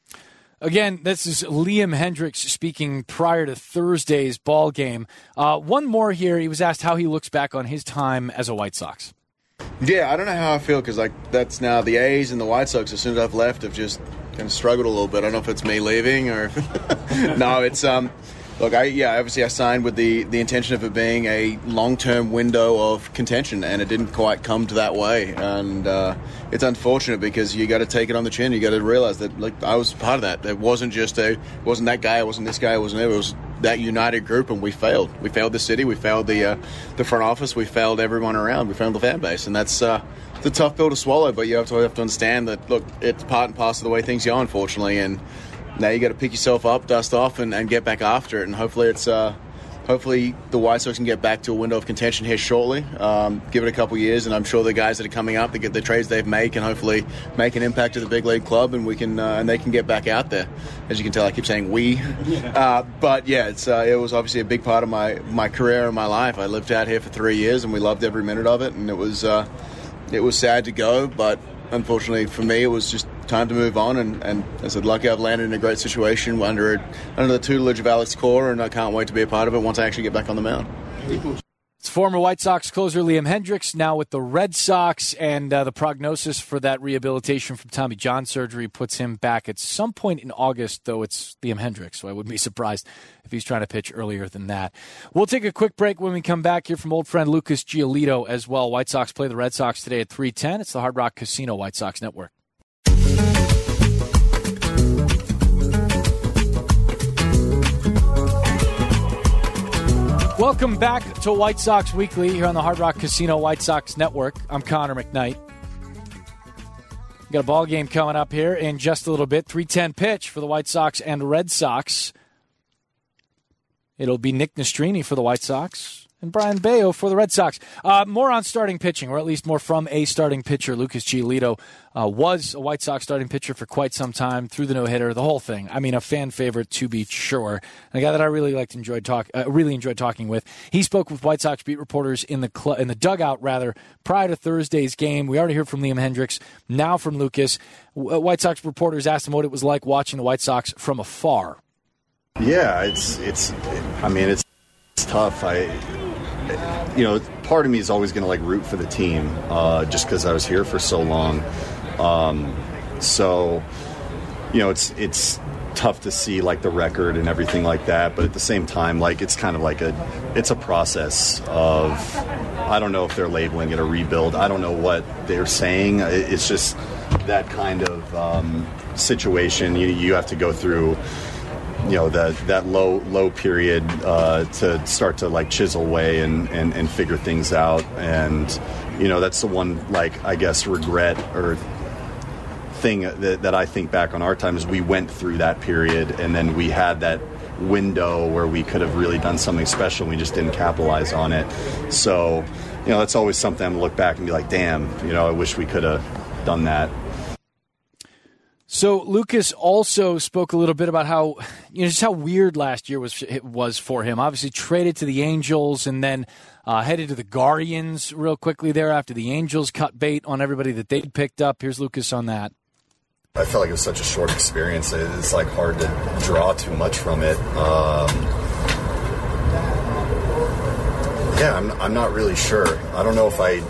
Again, this is Liam Hendriks speaking prior to Thursday's ball game. Uh, one more here. He was asked how he looks back on his time as a White Sox. Yeah, I don't know how I feel because like that's now the A's and the White Sox. As soon as I've left, have just kind of struggled a little bit. I don't know if it's me leaving or no. It's um, look, I yeah, obviously I signed with the the intention of it being a long term window of contention, and it didn't quite come to that way. And uh, it's unfortunate because you got to take it on the chin. You got to realize that like I was part of that. It wasn't just a, it wasn't that guy. It wasn't this guy. It wasn't it. It was that united group, and we failed. We failed the city. We failed the uh, the front office. We failed everyone around. We failed the fan base, and that's uh, it's a tough pill to swallow. But you have to have to understand that. Look, it's part and parcel of the way things go, unfortunately. And now you got to pick yourself up, dust off, and, and get back after it. And hopefully, it's uh, hopefully the White Sox can get back to a window of contention here shortly. Um, give it a couple years, and I'm sure the guys that are coming up, they get the trades they've made, can hopefully make an impact to the big league club, and we can uh, and they can get back out there. As you can tell, I keep saying we, uh, but yeah, it's uh, it was obviously a big part of my my career and my life. I lived out here for three years, and we loved every minute of it, and it was uh, it was sad to go, but unfortunately for me, it was just time to move on, and, and I said, lucky I've landed in a great situation under under the tutelage of Alex Cora, and I can't wait to be a part of it once I actually get back on the mound. It's former White Sox closer Liam Hendriks, now with the Red Sox, and uh, the prognosis for that rehabilitation from Tommy John surgery puts him back at some point in August, though it's Liam Hendriks, so I wouldn't be surprised if he's trying to pitch earlier than that. We'll take a quick break when we come back here from old friend Lucas Giolito as well. White Sox play the Red Sox today at three ten. It's the Hard Rock Casino White Sox Network. Welcome back to White Sox Weekly here on the Hard Rock Casino White Sox Network. I'm Connor McKnight. Got a ball game coming up here in just a little bit. three ten pitch for the White Sox and Red Sox. It'll be Nick Nastrini for the White Sox and Brian Bayo for the Red Sox. Uh, more on starting pitching, or at least more from a starting pitcher. Lucas Giolito uh, was a White Sox starting pitcher for quite some time, through the no-hitter, the whole thing. I mean, a fan favorite to be sure. And a guy that I really liked, enjoyed talk, uh, really enjoyed talking with. He spoke with White Sox beat reporters in the cl- in the dugout rather prior to Thursday's game. We already heard from Liam Hendriks, now from Lucas. W- White Sox reporters asked him what it was like watching the White Sox from afar. Yeah, it's it's. I mean, it's, it's tough. I. You know, part of me is always going to like root for the team, uh, just because I was here for so long. Um, so, you know, it's it's tough to see like the record and everything like that. But at the same time, like it's kind of like a it's a process of, I don't know if they're labeling it a rebuild. I don't know what they're saying. It's just that kind of um, situation. You you have to go through. You know, that that low low period uh, to start to like chisel away and, and, and figure things out. And, you know, that's the one, like, I guess, regret or thing that, that I think back on our time is we went through that period and then we had that window where we could have really done something special. We just didn't capitalize on it. So, you know, that's always something I'm going to look back and be like, damn, you know, I wish we could have done that. So Lucas also spoke a little bit about how, you know, just how weird last year was it was for him. Obviously traded to the Angels and then uh, headed to the Guardians real quickly there after the Angels cut bait on everybody that they'd picked up. Here's Lucas on that. I felt like it was such a short experience. It's like hard to draw too much from it. Um, yeah, I'm, I'm not really sure. I don't know if I...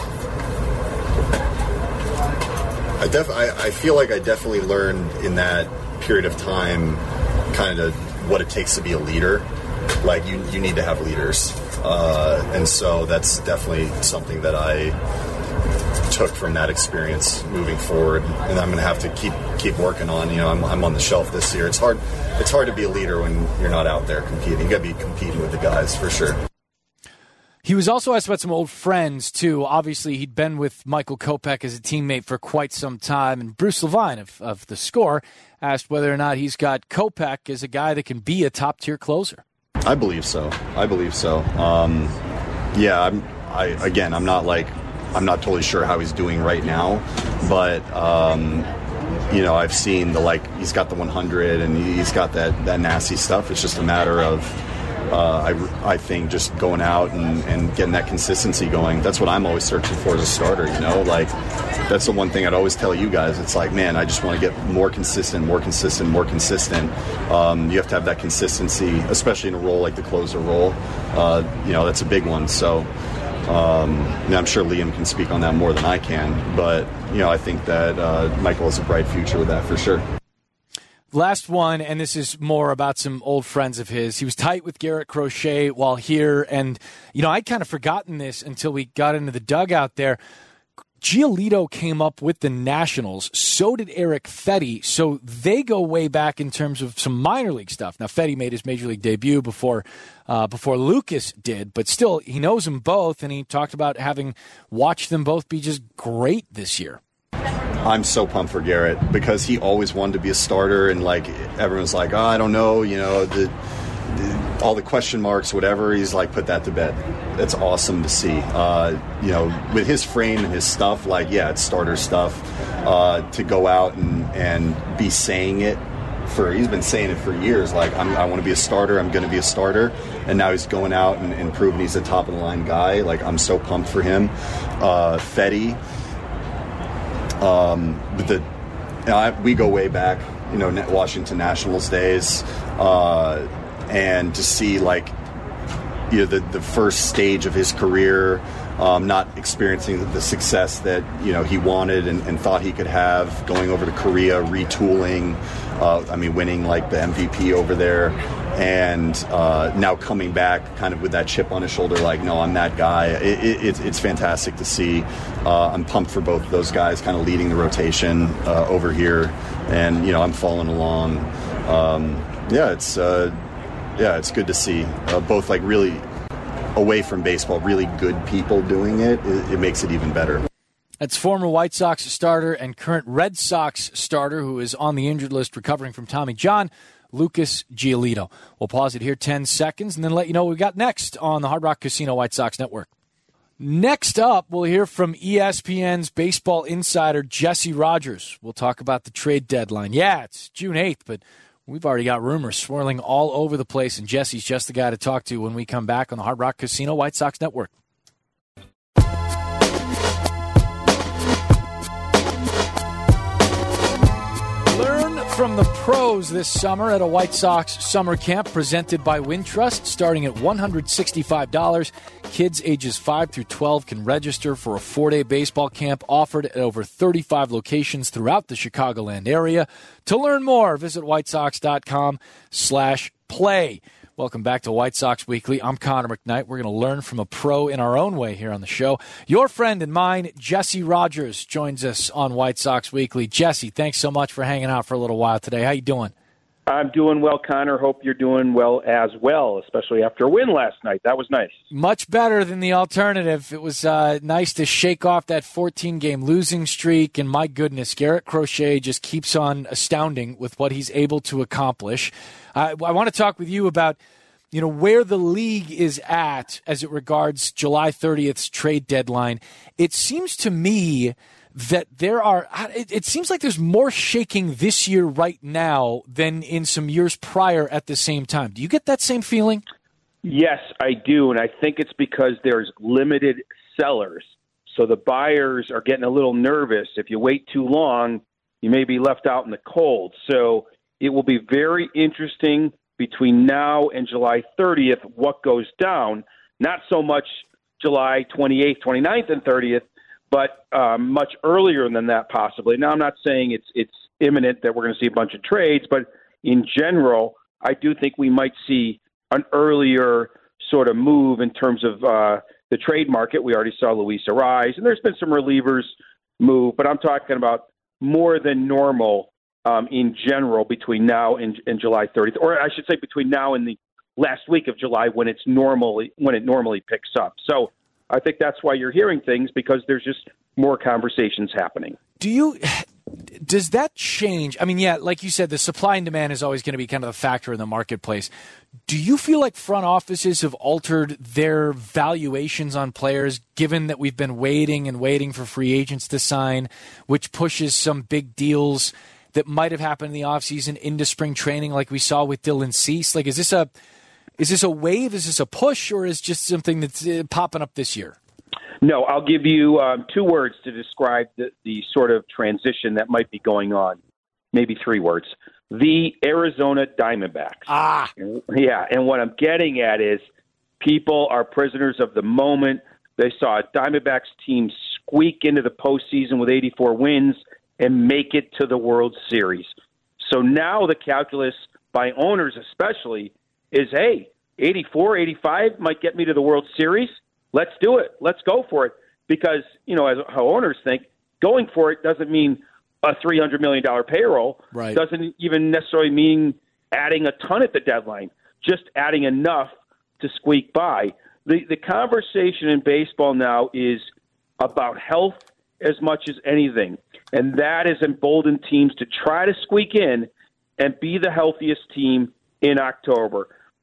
I, def- I, I feel like I definitely learned in that period of time kind of what it takes to be a leader. Like, you, you need to have leaders. Uh, and so that's definitely something that I took from that experience moving forward. And I'm going to have to keep keep working on. You know, I'm, I'm on the shelf this year. It's hard, it's hard to be a leader when you're not out there competing. You got to be competing with the guys for sure. He was also asked about some old friends, too. Obviously, he'd been with Michael Kopech as a teammate for quite some time. And Bruce Levine of, of The Score asked whether or not he's got Kopech as a guy that can be a top-tier closer. I believe so. I believe so. Um, yeah, I'm, I again, I'm not like, I'm not totally sure how he's doing right now. But, um, you know, I've seen the, like, he's got the one hundred and he's got that, that nasty stuff. It's just a matter of... Uh, I, I think just going out and, and getting that consistency going, that's what I'm always searching for as a starter, you know? Like, that's the one thing I'd always tell you guys. It's like, man, I just want to get more consistent, more consistent, more consistent. Um, you have to have that consistency, especially in a role like the closer role. Uh, you know, that's a big one. So um, and I'm sure Liam can speak on that more than I can. But, you know, I think that uh, Michael has a bright future with that for sure. Last one, and this is more about some old friends of his. He was tight with Garrett Crochet while here, and, you know, I'd kind of forgotten this until we got into the dugout there. Giolito came up with the Nationals. So did Erick Fedde. So they go way back in terms of some minor league stuff. Now, Fedde made his major league debut before uh, before Lucas did, but still, he knows them both, and he talked about having watched them both be just great this year. I'm so pumped for Garrett because he always wanted to be a starter, and like everyone's like, oh, I don't know, you know, the, the all the question marks, whatever, he's like, put that to bed. It's awesome to see. Uh, you know, with his frame and his stuff, like, yeah, it's starter stuff. Uh, to go out and, and be saying it for, he's been saying it for years, like, I'm, I want to be a starter, I'm going to be a starter. And now he's going out and, and proving he's a top-of-the-line guy. Like, I'm so pumped for him. Uh, Fetty, um, the, you know, I, we go way back, you know, Washington Nationals days. Uh, and to see, like, you know, the, the first stage of his career, um, not experiencing the success that, you know, he wanted and, and thought he could have, going over to Korea, retooling, uh, I mean, winning, like, the M V P over there, and uh, now coming back kind of with that chip on his shoulder, like, no, I'm that guy. It, it, it's, it's fantastic to see. Uh, I'm pumped for both of those guys kind of leading the rotation uh, over here, and, you know, I'm following along. Um, yeah, it's... Uh, Yeah, it's good to see uh, both, like, really away from baseball, really good people doing it. It, it makes it even better. That's former White Sox starter and current Red Sox starter who is on the injured list recovering from Tommy John, Lucas Giolito. We'll pause it here ten seconds and then let you know what we got next on the Hard Rock Casino White Sox Network. Next up, we'll hear from E S P N's baseball insider Jesse Rogers. We'll talk about the trade deadline. Yeah, it's June eighth, but we've already got rumors swirling all over the place, and Jesse's just the guy to talk to when we come back on the Hard Rock Casino White Sox Network. Learn from the pros this summer at a White Sox summer camp presented by Wintrust, starting at one hundred sixty-five dollars. Kids ages five through twelve can register for a four-day baseball camp offered at over thirty-five locations throughout the Chicagoland area. To learn more, visit whitesox.com slash play. Welcome back to White Sox Weekly. I'm Connor McKnight. We're going to learn from a pro in our own way here on the show. Your friend and mine, Jesse Rogers, joins us on White Sox Weekly. Jesse, thanks so much for hanging out for a little while today. How you doing? I'm doing well, Connor. Hope you're doing well as well, especially after a win last night. That was nice. Much better than the alternative. It was uh, nice to shake off that fourteen-game losing streak, and my goodness, Garrett Crochet just keeps on astounding with what he's able to accomplish. I, I want to talk with you about, you know, where the league is at as it regards July thirtieth's trade deadline. It seems to me that there are, it, it seems like there's more shaking this year right now than in some years prior at the same time. Do you get that same feeling? Yes, I do, and I think it's because there's limited sellers. So the buyers are getting a little nervous. If you wait too long, you may be left out in the cold. So it will be very interesting between now and July thirtieth what goes down. Not so much July twenty-eighth, twenty-ninth, and thirtieth, but um, much earlier than that possibly. Now, I'm not saying it's it's imminent that we're going to see a bunch of trades, but in general, I do think we might see an earlier sort of move in terms of uh, the trade market. We already saw Luis Arraez, and there's been some relievers move, but I'm talking about more than normal um, in general between now and, and July thirtieth, or I should say between now and the last week of July when it's normally when it normally picks up. So I think that's why you're hearing things, because there's just more conversations happening. Do you, does that change? I mean, yeah, like you said, the supply and demand is always going to be kind of a factor in the marketplace. Do you feel like front offices have altered their valuations on players, given that we've been waiting and waiting for free agents to sign, which pushes some big deals that might have happened in the offseason into spring training like we saw with Dylan Cease? Like, is this a Is this a wave? Is this a push? Or is it just something that's uh, popping up this year? No, I'll give you um, two words to describe the, the sort of transition that might be going on. Maybe three words. The Arizona Diamondbacks. Ah. Yeah, and what I'm getting at is people are prisoners of the moment. They saw a Diamondbacks team squeak into the postseason with eighty-four wins and make it to the World Series. So now the calculus by owners especially is, hey, eighty-four, eighty-five might get me to the World Series. Let's do it. Let's go for it. Because, you know, as how owners think, going for it doesn't mean a three hundred million dollars payroll. Right. Doesn't even necessarily mean adding a ton at the deadline. Just adding enough to squeak by. The, the conversation in baseball now is about health as much as anything. And that has emboldened teams to try to squeak in and be the healthiest team in October.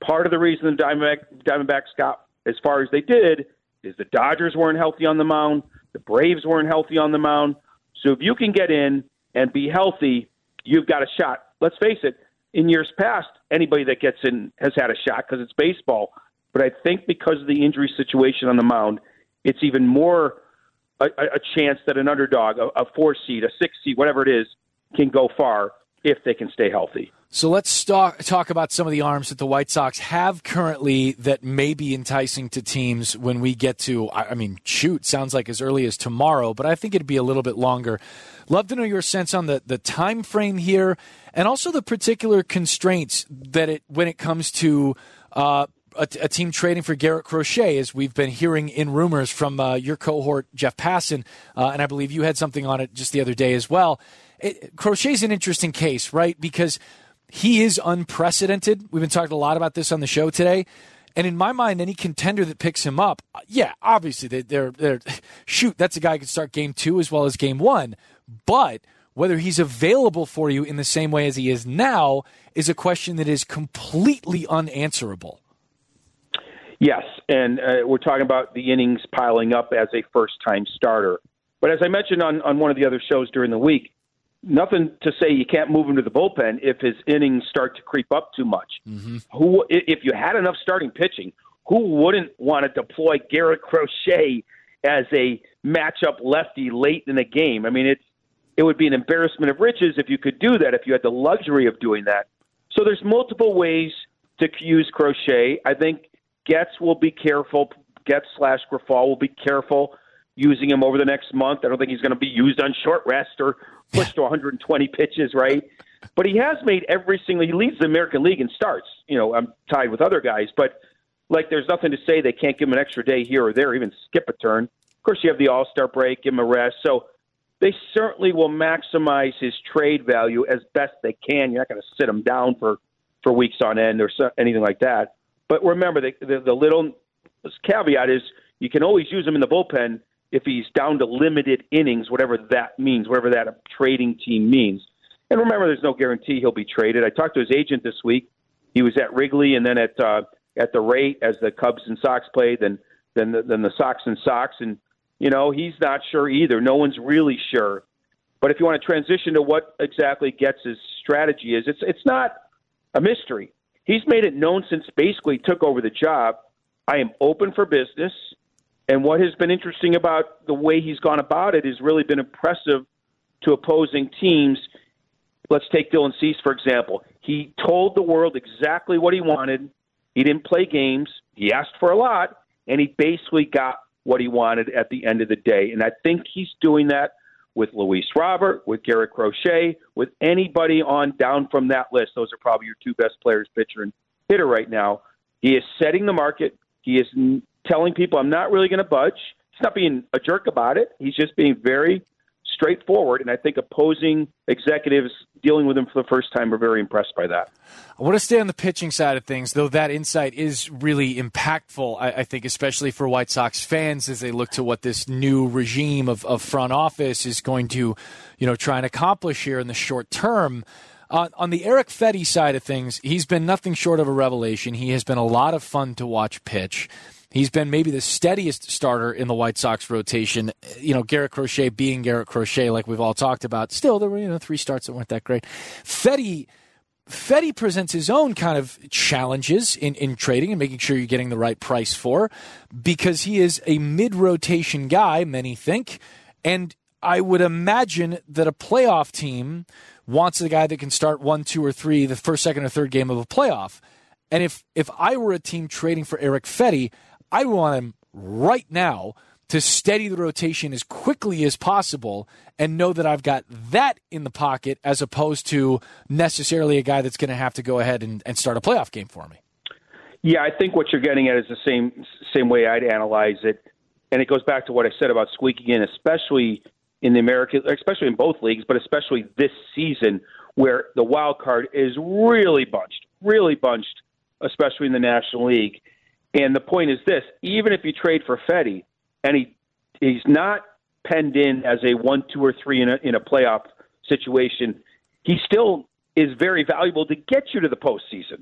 part of the reason the Diamondback, Diamondbacks got as far as they did is the Dodgers weren't healthy on the mound, the Braves weren't healthy on the mound. So if you can get in and be healthy, you've got a shot. Let's face it, in years past, anybody that gets in has had a shot because it's baseball. But I think because of the injury situation on the mound, it's even more a, a chance that an underdog, a, a four seed, a six seed, whatever it is, can go far if they can stay healthy. So let's talk, talk about some of the arms that the White Sox have currently that may be enticing to teams when we get to, I mean, shoot, sounds like as early as tomorrow, but I think it'd be a little bit longer. Love to know your sense on the, the time frame here and also the particular constraints that it when it comes to uh, a, a team trading for Garrett Crochet, as we've been hearing in rumors from uh, your cohort, Jeff Passan, uh, and I believe you had something on it just the other day as well. It, Crochet's an interesting case, right? Because he is unprecedented. We've been talking a lot about this on the show today. And in my mind, any contender that picks him up, yeah, obviously, they, they're, they're shoot, that's a guy who can start game two as well as game one. But whether he's available for you in the same way as he is now is a question that is completely unanswerable. Yes, and uh, we're talking about the innings piling up as a first-time starter. But as I mentioned on, on one of the other shows during the week, nothing to say you can't move him to the bullpen if his innings start to creep up too much. Mm-hmm. Who, if you had enough starting pitching, who wouldn't want to deploy Garrett Crochet as a matchup lefty late in the game? I mean, it's it would be an embarrassment of riches if you could do that, if you had the luxury of doing that. So there's multiple ways to use Crochet. I think Getz will be careful. Getz slash Grifol will be careful using him over the next month. I don't think he's going to be used on short rest or pushed to one hundred twenty pitches, right? But he has made every single – he leads the American League in starts. You know, I'm tied with other guys. But, like, there's nothing to say they can't give him an extra day here or there, even skip a turn. Of course, you have the All-Star break, give him a rest. So they certainly will maximize his trade value as best they can. You're not going to sit him down for, for weeks on end or so, anything like that. But remember, the, the, the little caveat is you can always use him in the bullpen if he's down to limited innings, whatever that means, whatever that trading team means. And remember, there's no guarantee he'll be traded. I talked to his agent this week. He was at Wrigley and then at uh, at the rate as the Cubs and Sox played, then then the, then the Sox and Sox. And, you know, he's not sure either. No one's really sure. But if you want to transition to what exactly Getz's strategy is, it's it's not a mystery. He's made it known since basically he took over the job. I am open for business. And what has been interesting about the way he's gone about it has really been impressive to opposing teams. Let's take Dylan Cease, for example. He told the world exactly what he wanted. He didn't play games. He asked for a lot, and he basically got what he wanted at the end of the day. And I think he's doing that with Luis Robert, with Garrett Crochet, with anybody on down from that list. Those are probably your two best players, pitcher and hitter right now. He is setting the market. He is telling people, I'm not really going to budge. He's not being a jerk about it. He's just being very straightforward, and I think opposing executives dealing with him for the first time are very impressed by that. I want to stay on the pitching side of things, though that insight is really impactful, I, I think, especially for White Sox fans as they look to what this new regime of, of front office is going to, you know, try and accomplish here in the short term. Uh, on the Erick Fedde side of things, he's been nothing short of a revelation. He has been a lot of fun to watch pitch. He's been maybe the steadiest starter in the White Sox rotation. You know, Garrett Crochet being Garrett Crochet, like we've all talked about. Still, there were, you know, three starts that weren't that great. Fedde, Fedde presents his own kind of challenges in, in trading and making sure you're getting the right price for, because he is a mid-rotation guy, many think, and I would imagine that a playoff team wants a guy that can start one, two, or three, the first, second, or third game of a playoff. And if, if I were a team trading for Erick Fedde, I want him right now to steady the rotation as quickly as possible and know that I've got that in the pocket as opposed to necessarily a guy that's going to have to go ahead and, and start a playoff game for me. Yeah, I think what you're getting at is the same same way I'd analyze it. And it goes back to what I said about squeaking in, especially in the American, especially in both leagues, but especially this season where the wild card is really bunched, really bunched, especially in the National League. And the point is this, even if you trade for Fedde and he he's not penned in as a one, two, or three in a, in a playoff situation, he still is very valuable to get you to the postseason.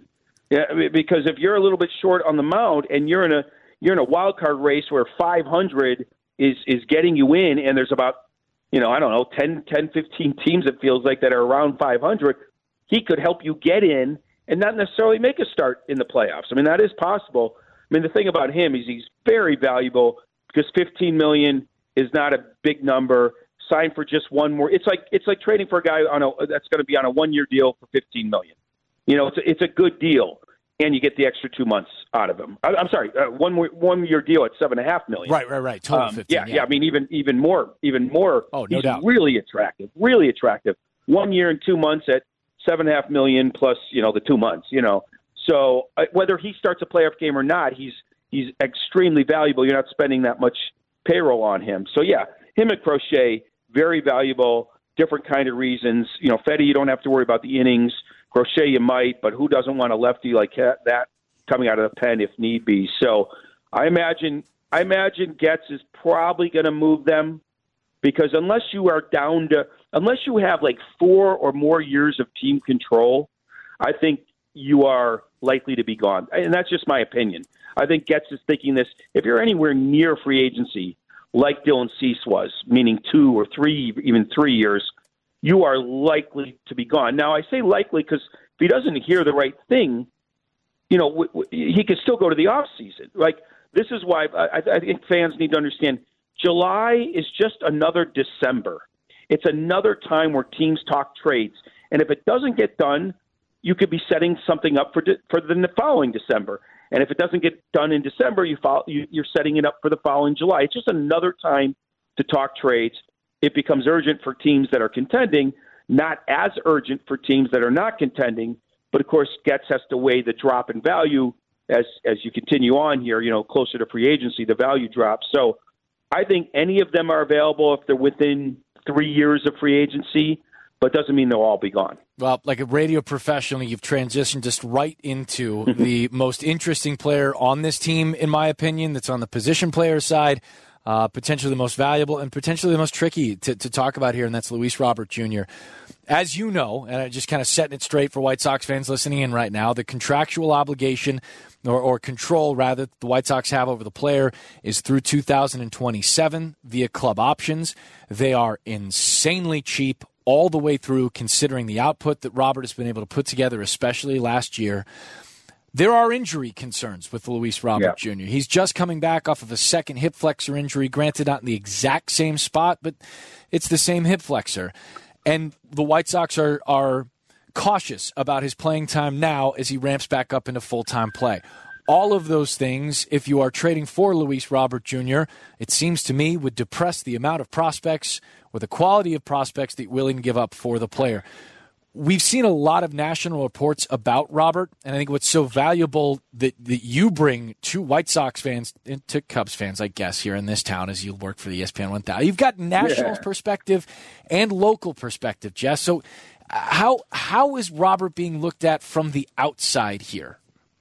Yeah, because if you're a little bit short on the mound and you're in a you're in a wild card race where five hundred is is getting you in, and there's about, you know, I don't know, ten, ten, fifteen teams, it feels like, that are around five hundred, he could help you get in and not necessarily make a start in the playoffs. I mean, that is possible. I mean, the thing about him is he's very valuable because fifteen million dollars is not a big number. Signed for just one more. It's like it's like trading for a guy on a that's going to be on a one-year deal for fifteen million dollars. You know, it's a, it's a good deal, and you get the extra two months out of him. I, I'm sorry, uh, one more, one-year deal at seven and a half million. Right, right, right. Total um, fifteen. Yeah, yeah, yeah. I mean, even even more, even more. Oh, no he's doubt. Really attractive, really attractive. One year and two months at seven and a half million plus, you know, the two months. You know, so uh, whether he starts a playoff game or not, he's he's extremely valuable. You're not spending that much payroll on him. So yeah, him and Crochet, very valuable. Different kind of reasons. You know, Fedde, you don't have to worry about the innings. Crochet, you might, but who doesn't want a lefty like that coming out of the pen if need be? So I imagine I imagine Getz is probably going to move them, because unless you are down to unless you have like four or more years of team control, I think you are likely to be gone. And that's just my opinion. I think Getz is thinking this. If you're anywhere near free agency, like Dylan Cease was, meaning two or three, even three years, you are likely to be gone. Now, I say likely because if he doesn't hear the right thing, you know, w- w- he could still go to the off season. Like, this is why I, I think fans need to understand July is just another December. It's another time where teams talk trades. And if it doesn't get done, you could be setting something up for de- for the following December. And if it doesn't get done in December, you follow, you, you're setting it up for the following July. It's just another time to talk trades. It becomes urgent for teams that are contending, not as urgent for teams that are not contending. But, of course, Getz has to weigh the drop in value as as you continue on here, you know, closer to free agency, the value drops. So I think any of them are available if they're within three years of free agency, but doesn't mean they'll all be gone. Well, like a radio professional, you've transitioned just right into the most interesting player on this team, in my opinion, that's on the position player side, uh, potentially the most valuable and potentially the most tricky to, to talk about here, and that's Luis Robert Junior As you know, and I'm just kind of setting it straight for White Sox fans listening in right now, the contractual obligation or, or control, rather, the White Sox have over the player is through two thousand twenty-seven via club options. They are insanely cheap all the way through, considering the output that Robert has been able to put together, especially last year. There are injury concerns with Luis Robert yeah. Junior He's just coming back off of a second hip flexor injury, granted not in the exact same spot, but it's the same hip flexor. And the White Sox are are cautious about his playing time now as he ramps back up into full-time play. All of those things, if you are trading for Luis Robert Junior, it seems to me would depress the amount of prospects or the quality of prospects that you're willing to give up for the player. We've seen a lot of national reports about Robert, and I think what's so valuable that, that you bring to White Sox fans, and to Cubs fans, I guess, here in this town as you work for the E S P N one thousand. You've got national yeah. perspective and local perspective, Jess. So how how is Robert being looked at from the outside here?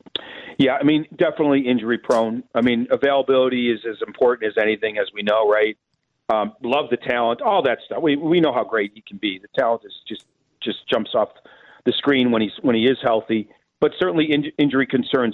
Yeah, I mean, definitely injury prone. I mean, availability is as important as anything, as we know, right? Um, love the talent, all that stuff. We we know how great he can be. The talent is just just jumps off the screen when he's when he is healthy. But certainly in, injury concerns.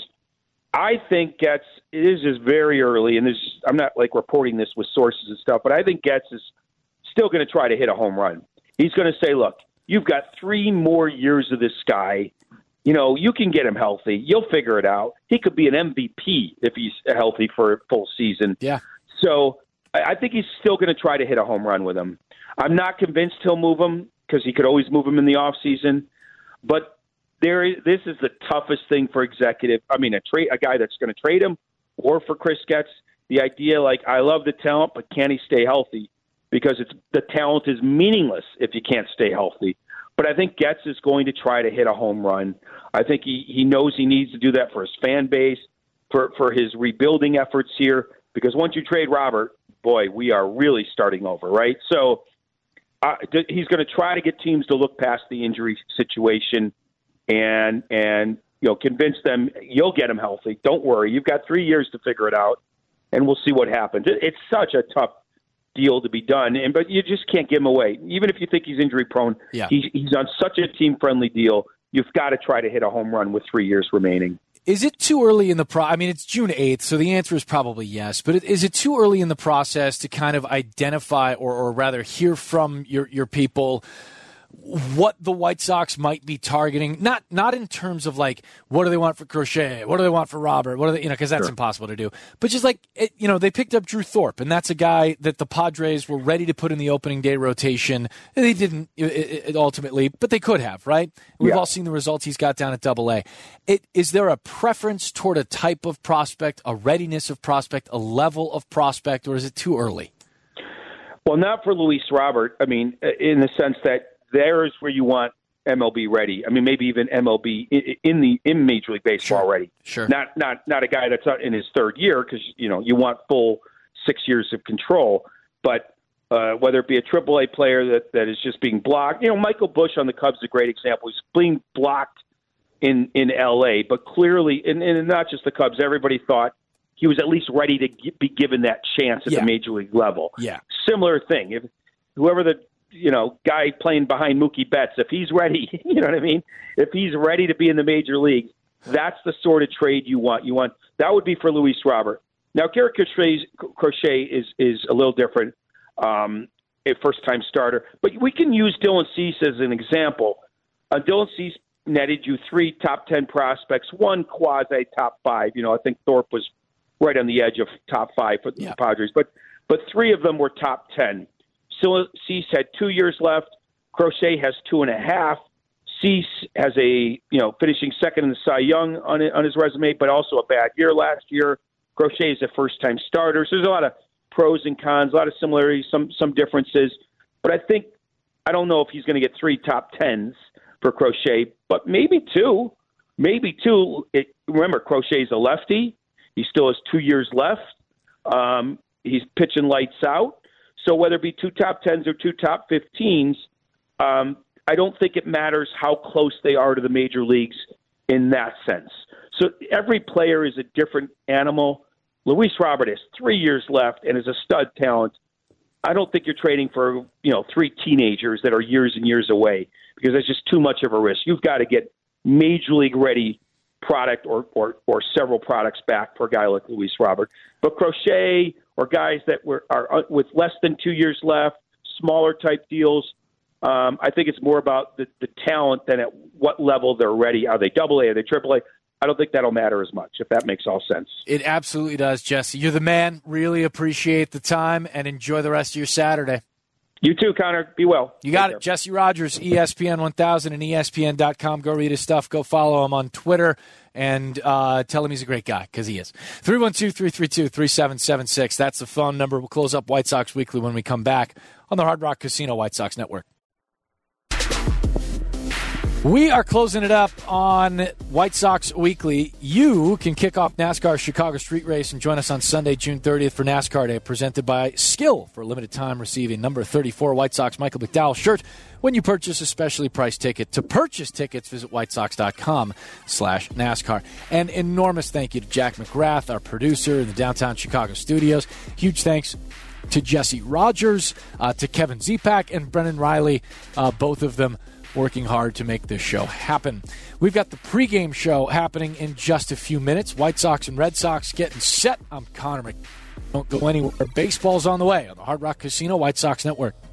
I think Getz it is just very early, and there's I'm not like reporting this with sources and stuff, but I think Getz is still going to try to hit a home run. He's going to say, "Look, you've got three more years of this guy. You know, you can get him healthy. You'll figure it out. He could be an M V P if he's healthy for a full season." Yeah. So I think he's still going to try to hit a home run with him. I'm not convinced he'll move him because he could always move him in the off season. But there is, this is the toughest thing for executive. I mean, a trade, a guy that's going to trade him, or for Chris Getz, the idea like, I love the talent, but can he stay healthy? Because it's the talent is meaningless if you can't stay healthy. But I think Getz is going to try to hit a home run. I think he, he knows he needs to do that for his fan base, for, for his rebuilding efforts here. Because once you trade Robert, boy, we are really starting over, right? So uh, he's going to try to get teams to look past the injury situation and and you know convince them you'll get him healthy. Don't worry, you've got three years to figure it out, and we'll see what happens. It's such a tough deal to be done, and but you just can't give him away. Even if you think he's injury prone, yeah. he's, he's on such a team-friendly deal. you've got to try to hit a home run with three years remaining. Is it too early in the pro? I mean, it's June eighth, so the answer is probably yes. But is it too early in the process to kind of identify, or, or rather hear from your, your people, what the White Sox might be targeting? Not not in terms of like, what do they want for Crochet? What do they want for Robert? What do they, you know, because that's sure. impossible to do. But just like, it, you know, they picked up Drew Thorpe, and that's a guy that the Padres were ready to put in the opening day rotation. They didn't it, it, ultimately, but they could have, right? We've yeah. all seen the results he's got down at Double A. It, is there a preference toward a type of prospect, a readiness of prospect, a level of prospect, or is it too early? Well, not for Luis Robert. I mean, in the sense that there is where you want M L B ready. I mean, maybe even M L B in the in Major League Baseball sure. ready. Sure. Not not not a guy that's in his third year, because you know you want full six years of control. But uh, whether it be a triple A player that, that is just being blocked, you know, Michael Busch on the Cubs is a great example. He's being blocked in in L A, but clearly, and, and not just the Cubs, everybody thought he was at least ready to be given that chance at yeah. the Major League level. Yeah. Similar thing. If whoever the you know, guy playing behind Mookie Betts, if he's ready, you know what I mean? If he's ready to be in the major leagues, that's the sort of trade you want. You want that would be for Luis Robert. Now, Garrett Crochet is is a little different, um, a first-time starter. But we can use Dylan Cease as an example. Uh, Dylan Cease netted you three top ten prospects, one quasi-top five. You know, I think Thorpe was right on the edge of top five for the yeah. Padres. But, but three of them were top ten. So Cease had two years left. Crochet has two and a half. Cease has a, you know, finishing second in the Cy Young on on his resume, but also a bad year last year. Crochet is a first-time starter. So there's a lot of pros and cons, a lot of similarities, some some differences. But I think, I don't know if he's going to get three top tens for Crochet, but maybe two. Maybe two. It, remember, Crochet's a lefty. He still has two years left. Um, he's pitching lights out. So whether it be two top tens or two top fifteens, um, I don't think it matters how close they are to the major leagues in that sense. So every player is a different animal. Luis Robert has three years left and is a stud talent. I don't think you're trading for, you know, three teenagers that are years and years away, because that's just too much of a risk. You've got to get major league ready product or, or, or several products back for a guy like Luis Robert. But Crochet or guys that were are with less than two years left, smaller type deals, um, I think it's more about the, the talent than at what level they're ready. Are they double A? Are they triple A? I don't think that'll matter as much, if that makes all sense. It absolutely does, Jesse. You're the man. Really appreciate the time, and enjoy the rest of your Saturday. You too, Connor. Be well. You got it. Jesse Rogers, E S P N one thousand and E S P N dot com. Go read his stuff. Go follow him on Twitter, and uh, tell him he's a great guy, because he is. three one two, three three two, three seven seven six. That's the phone number. We'll close up White Sox Weekly when we come back on the Hard Rock Casino White Sox Network. We are closing it up on White Sox Weekly. You can kick off NASCAR's Chicago Street Race and join us on Sunday, June thirtieth for NASCAR Day, presented by Skill. For a limited time, receiving number thirty-four White Sox Michael McDowell shirt when you purchase a specially priced ticket. To purchase tickets, visit white sox dot com slash NASCAR. An enormous thank you to Jack McGrath, our producer in the downtown Chicago studios. Huge thanks to Jesse Rogers, uh, to Kevin Zepak, and Brennan Riley, uh, both of them working hard to make this show happen. We've got the pregame show happening in just a few minutes. White Sox and Red Sox getting set. I'm Connor McDowell. Don't go anywhere. Baseball's on the way on the Hard Rock Casino White Sox Network.